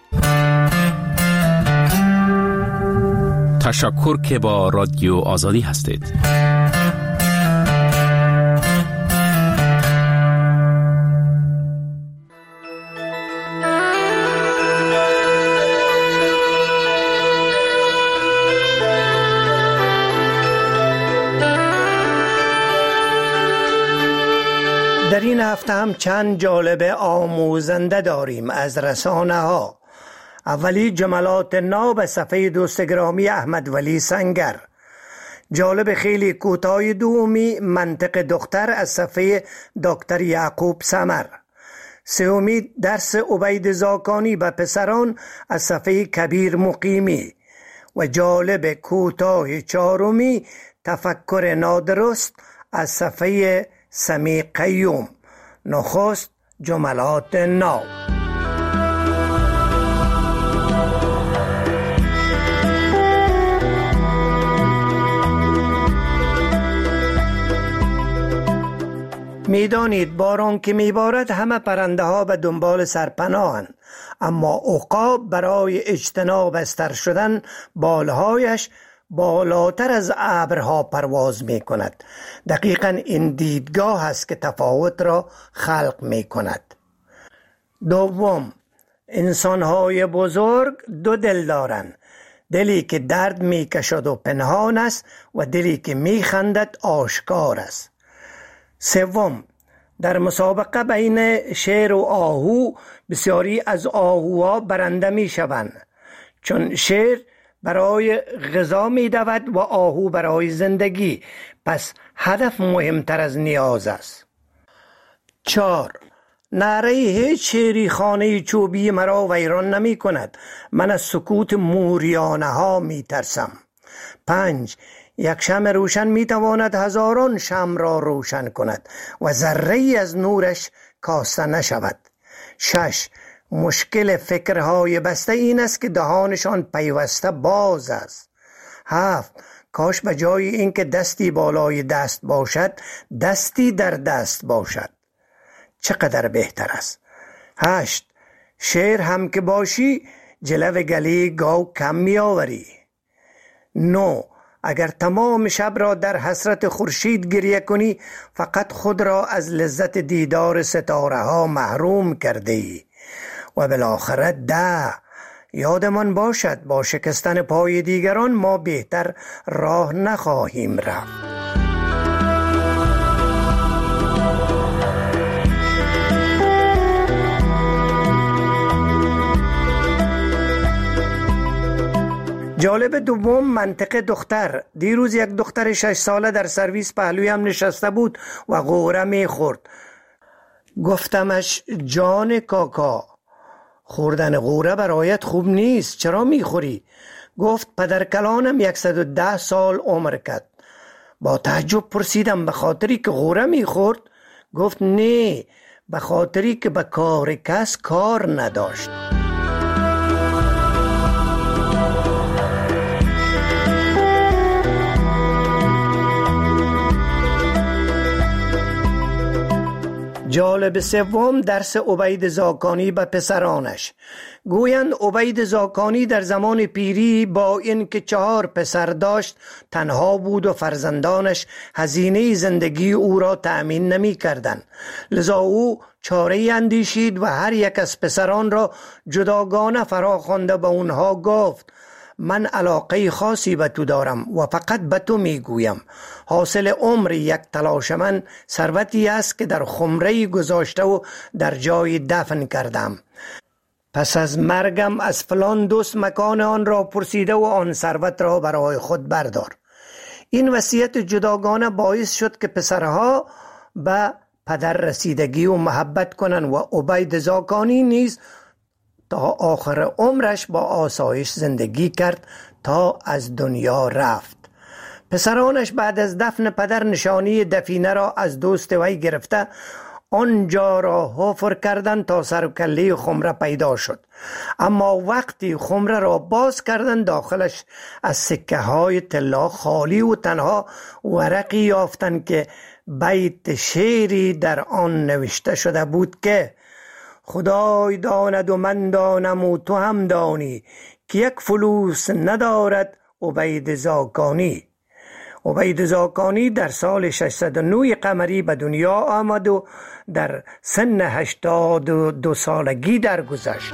تشکر که با رادیو آزادی هستید. در این هفته هم چند جالب آموزنده داریم از رسانه ها. اولی جملات ناب صفحه دوست گرامی احمد ولی سنگر. جالب خیلی کوتاه دومی منطق دختر از صفحه دکتر یعقوب سمر. سومی درس عبید زاکانی به پسران از صفحه کبیر مقیمی. و جالب کوتاه چهارمی تفکر نادرست از صفحه سمی قیوم. نخست جملات ناب. میدانید باران که میبارد همه پرنده ها به دنبال سرپناهند، اما عقاب برای اجتناب از تر شدن بالهایش بالاتر از ابرها پرواز می کند. دقیقاً این دیدگاه است که تفاوت را خلق می کند. دوم، انسان‌های بزرگ دو دل دارند، دلی که درد می کشد و پنهان است و دلی که می خندد آشکار است. سوم، در مسابقه بین شیر و آهو بسیاری از آهوها برنده می شوند، چون شیر برای غذا می دود و آهو برای زندگی، پس هدف مهمتر از نیاز است. 4. نعره هیچ شیری خانه چوبی مرا ویران نمی کند، من از سکوت موریانه ها می ترسم. 5. یک شمع روشن می تواند هزاران شمع را روشن کند و ذره‌ای از نورش کاسته نشود. 6. مشکل فکرهای بسته این است که دهانشان پیوسته باز است. 7. کاش به جای اینکه دستی بالای دست باشد دستی در دست باشد، چقدر بهتر است. 8. شیر هم که باشی جلو گلی گاو کم می آوری. 9. اگر تمام شب را در حسرت خورشید گریه کنی فقط خود را از لذت دیدار ستاره ها محروم کرده ای. و بالاخره 10. یادمان باشد با شکستن پای دیگران ما بهتر راه نخواهیم رفت. جالب دوم منطق دختر. دیروز یک دختر 6 ساله در سرویس پهلویم نشسته بود و غوره می خورد. گفتمش جان کاکا، خوردن غوره برایت خوب نیست، چرا می خوری؟ گفت پدر کلانم 110 سال عمر کرد. با تعجب پرسیدم به خاطری که غوره می خورد؟ گفت نه، به خاطری که به کار کس کار نداشت. جالب سوم درس عبید زاکانی به پسرانش. گویند عبید زاکانی در زمان پیری با اینکه 4 پسر داشت تنها بود و فرزندانش هزینه زندگی او را تأمین نمی کردند. لذا او چاره اندیشید و هر یک از پسران را جداگانه فرا خوانده به اونها گفت من علاقه خاصی به تو دارم و فقط به تو میگویم. حاصل عمر یک تلاش من ثروتی است که در خمره گذاشته و در جای دفن کردم. پس از مرگم از فلان دوست مکان آن را پرسیده و آن ثروت را برای خود بردار. این وصیت جداگانه باعث شد که پسرها به پدر رسیدگی و محبت کنند و عبید زاکانی نیز تا آخر عمرش با آسایش زندگی کرد تا از دنیا رفت. پسرانش بعد از دفن پدر نشانی دفینه را از دوست وی گرفته آنجا را حفر کردند تا سر و کله خمره پیدا شد. اما وقتی خمره را باز کردند داخلش از سکه های طلا خالی و تنها ورقی یافتند که بیت شعری در آن نوشته شده بود که خدای داند و من دانم و تو هم دانی که یک فلوس ندارد عبید زاکانی. عبید زاکانی در سال 609 قمری به دنیا آمد و در سن 82 سالگی درگذشت.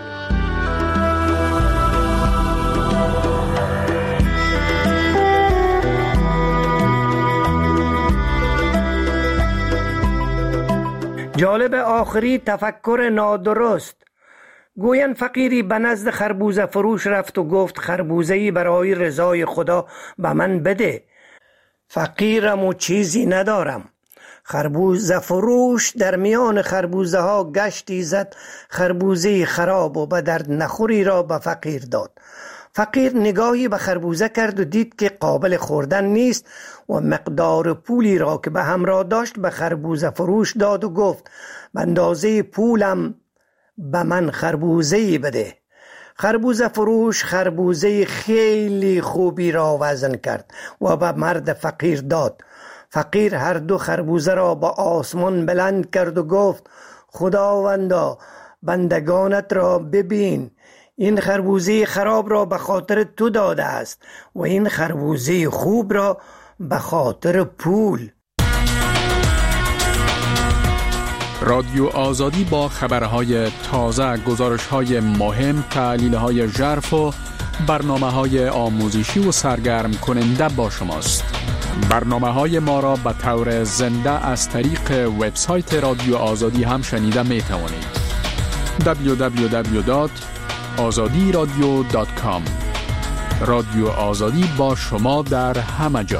جالب آخری تفکر نادرست. گویند فقیری به نزد خربوزه فروش رفت و گفت خربوزه‌ای برای رضای خدا به من بده. فقیرم و چیزی ندارم. خربوزه فروش در میان خربوزه ها گشتی زد، خربوزه خراب و به درد نخوری را به فقیر داد. فقیر نگاهی به خربوزه کرد و دید که قابل خوردن نیست و مقدار پولی را که به همراه داشت به خربوزه فروش داد و گفت به اندازه پولم به من خربوزه‌ای بده. خربوزه فروش خربوزه خیلی خوبی را وزن کرد و به مرد فقیر داد. فقیر هر 2 خربوزه را با آسمان بلند کرد و گفت خداوندا بندگانت را ببین، این خربوزه خراب را به خاطر تو داده است و این خربوزه خوب را به خاطر پول. رادیو آزادی با خبرهای تازه، گزارش‌های مهم، تحلیل‌های ژرف و برنامه‌های آموزشی و سرگرم کننده با شماست. برنامه‌های ما را به طور زنده از طریق وبسایت رادیو آزادی هم شنیده می‌توانید. www.azadiradio.com. رادیو آزادی با شما در همه جا.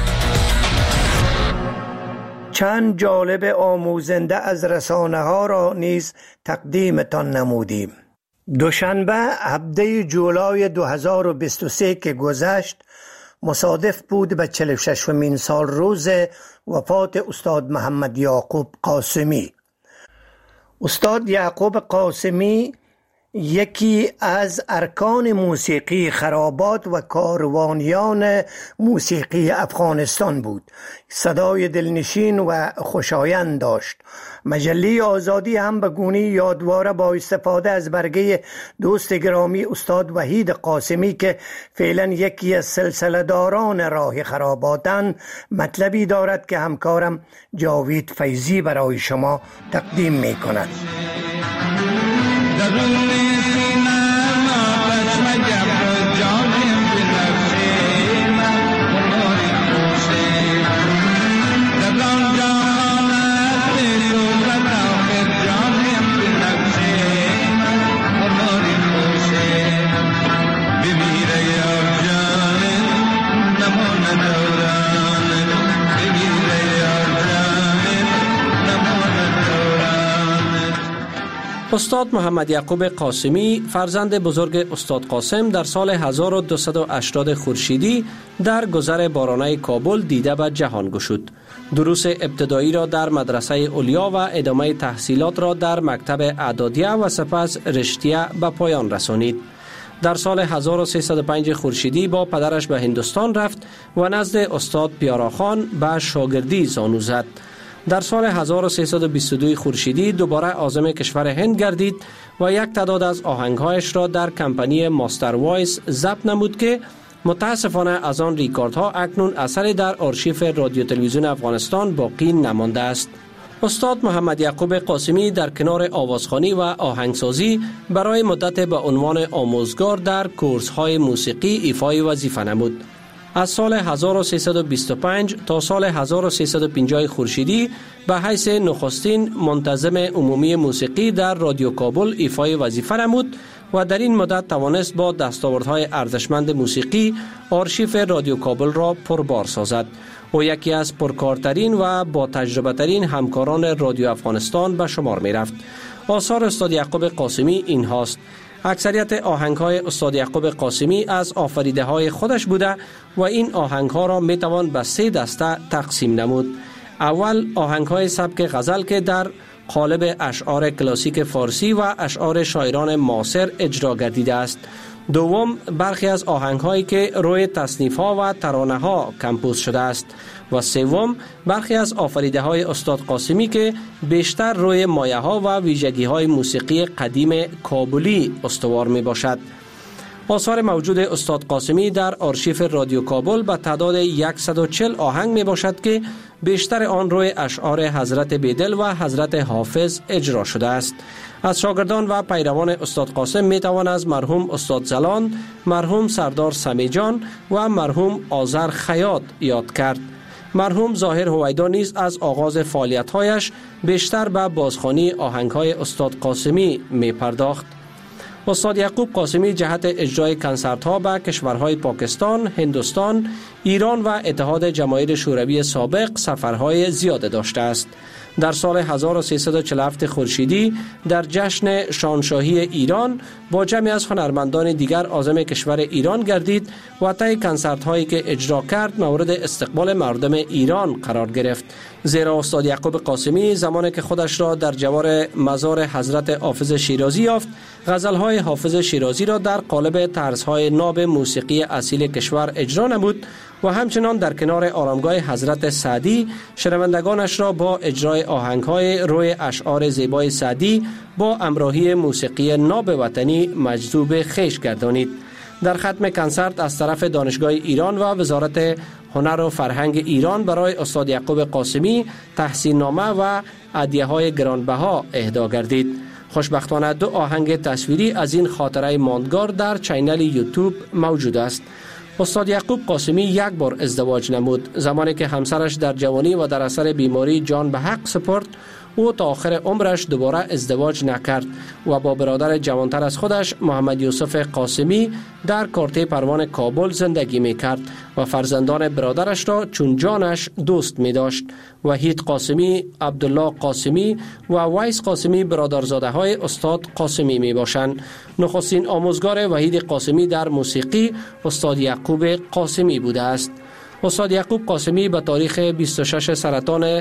چند جالب آموزنده از رسانه ها را نیز تقدیمتان نمودیم. دوشنبه 17 جولای 2023 که گذشت مصادف بود به 46مین سال روز وفات استاد محمد یعقوب قاسمی. استاد یعقوب قاسمی یکی از ارکان موسیقی خرابات و کاروانیان موسیقی افغانستان بود. صدای دلنشین و خوشایند داشت. مجله آزادی هم به گونه یادواره با استفاده از برگه دوست گرامی استاد وحید قاسمی که فعلا یکی از سلسله داران راه خراباتند مطلبی دارد که همکارم جاوید فیضی برای شما تقدیم می کند. استاد محمد یعقوب قاسمی فرزند بزرگ استاد قاسم در سال 1280 خورشیدی در گذر بارانه کابل دیده به جهان گشود. دروس ابتدایی را در مدرسه علیا و ادامه تحصیلات را در مکتب اعدادیه و سپس رشتیه به پایان رسانید. در سال 1305 خورشیدی با پدرش به هندوستان رفت و نزد استاد پیاراخان به شاگردی زانو زد. در سال 1322 خورشیدی دوباره عازم کشور هند گردید و یک تعداد از آهنگهایش را در کمپانی ماستر وایس ضبط نمود که متاسفانه از آن ریکاردها اکنون اثری در آرشیف رادیو تلویزیون افغانستان باقی نمانده است. استاد محمد یعقوب قاسمی در کنار آوازخوانی و آهنگسازی برای مدت به عنوان آموزگار در کورس‌های موسیقی ایفای وظیفه نمود. از سال 1325 تا سال 1350 خورشیدی به حیث نخستین منتظم عمومی موسیقی در رادیو کابل ایفای وظیفه نمود و در این مدت توانست با دستاوردهای ارزشمند موسیقی آرشیف رادیو کابل را پربار سازد. او یکی از پرکارترین و با تجربه ترین همکاران رادیو افغانستان به شمار می رفت. آثار استاد یعقوب قاسمی این هاست: اکثریت آهنگ‌های استاد یعقوب قاسمی از آفریده‌های خودش بوده و این آهنگ‌ها را می‌توان به 3 دسته تقسیم نمود. اول آهنگ‌های سبک غزل که در قالب اشعار کلاسیک فارسی و اشعار شاعران معاصر اجرا گردیده است. دوم برخی از آهنگ‌هایی که روی تصنیف‌ها و ترانه‌ها کمپوز شده است و سوم برخی از آفریده‌های استاد قاسمی که بیشتر روی مایه‌ها و ویژگی‌های موسیقی قدیم کابلی استوار می‌باشد. آثار موجود استاد قاسمی در آرشیف رادیو کابل به تعداد 140 آهنگ می‌باشد که بیشتر آن روی اشعار حضرت بیدل و حضرت حافظ اجرا شده است. از شاگردان و پیروان استاد قاسم میتوان از مرحوم استاد زلان، مرحوم سردار سمیجان و مرحوم آذر خیاط یاد کرد. مرحوم ظاهر هویدا نیز از آغاز فعالیت‌هایش بیشتر به بازخوانی آهنگ‌های استاد قاسمی می‌پرداخت. استاد یعقوب قاسمی جهت اجرای کنسرت‌ها به کشورهای پاکستان، هندوستان، ایران و اتحاد جماهیر شوروی سابق سفرهای زیاده داشته است. در سال 1347 خورشیدی در جشن شاهنشاهی ایران با جمعی از هنرمندان دیگر عازم کشور ایران گردید و طی کنسرت هایی که اجرا کرد مورد استقبال مردم ایران قرار گرفت. زیرا استاد یعقوب قاسمی زمانی که خودش را در جوار مزار حضرت حافظ شیرازی یافت، غزل‌های حافظ شیرازی را در قالب طرزهای ناب موسیقی اصیل کشور اجرا نمود و همچنان در کنار آرامگاه حضرت سعدی شنوندگانش را با اجرای آهنگ‌های روی اشعار زیبای سعدی با همراهی موسیقی ناب وطنی مجذوب خویش گردانید. در ختم کنسرت از طرف دانشگاه ایران و وزارت هنر و فرهنگ ایران برای استاد یعقوب قاسمی تحسین نامه و هدیه‌های گرانبها اهدا گردید. خوشبختانه 2 آهنگ تصویری از این خاطره ماندگار در چینل یوتیوب موجود است. استاد یعقوب قاسمی 1 بار ازدواج نمود. زمانی که همسرش در جوانی و در اثر بیماری جان به حق سپرد، او تا آخر عمرش دوباره ازدواج نکرد و با برادر جوانتر از خودش محمد یوسف قاسمی در کارته پروان کابل زندگی می کرد و فرزندان برادرش را چون جانش دوست می داشت. وحید قاسمی، عبدالله قاسمی و ویس قاسمی برادرزاده های استاد قاسمی می باشند. نخستین آموزگار وحید قاسمی در موسیقی استاد یعقوب قاسمی بوده است. استاد یعقوب قاسمی به تاریخ 26 سرطان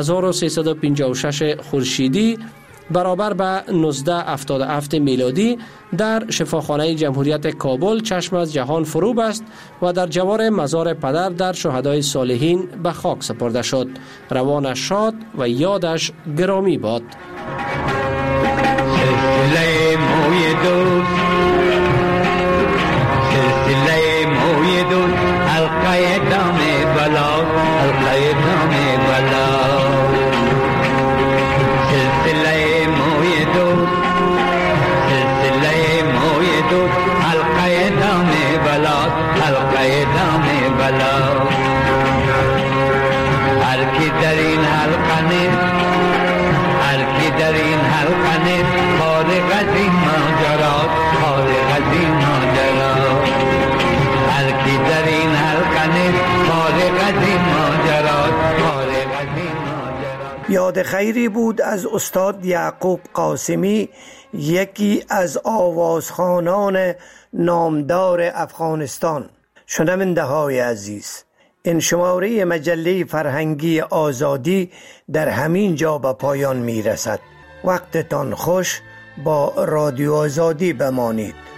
1356 خورشیدی برابر به 1977 میلادی در شفاخانه جمهوریت کابل چشم از جهان فرو بست و در جوار مزار پدر در شهدای صالحین به خاک سپرده شد. روانش شاد و یادش گرامی باد. سلسله موی دوست، سلسله موی دوست، حلقه دام بلا، حلقه دام بلا. سلسله موی دوست، سلسله موی دوست، حلقه دام بلا، حلقه دام بلا. هر کی در این حلقه نیست، هر کی در این حلقه نیست، فارغ از این ماجرا، فارغ از این ماجرا. هر کی در این حلقه نیست، فارغ از این ماجرا، فارغ از این ماجرا. یاد خیری بود از استاد یعقوب قاسمی، یکی از آوازخوانان نامدار افغانستان. شنونده های عزیز، این شماره مجله فرهنگی آزادی در همین جا به پایان می رسد. وقتتان خوش. با رادیو آزادی بمانید.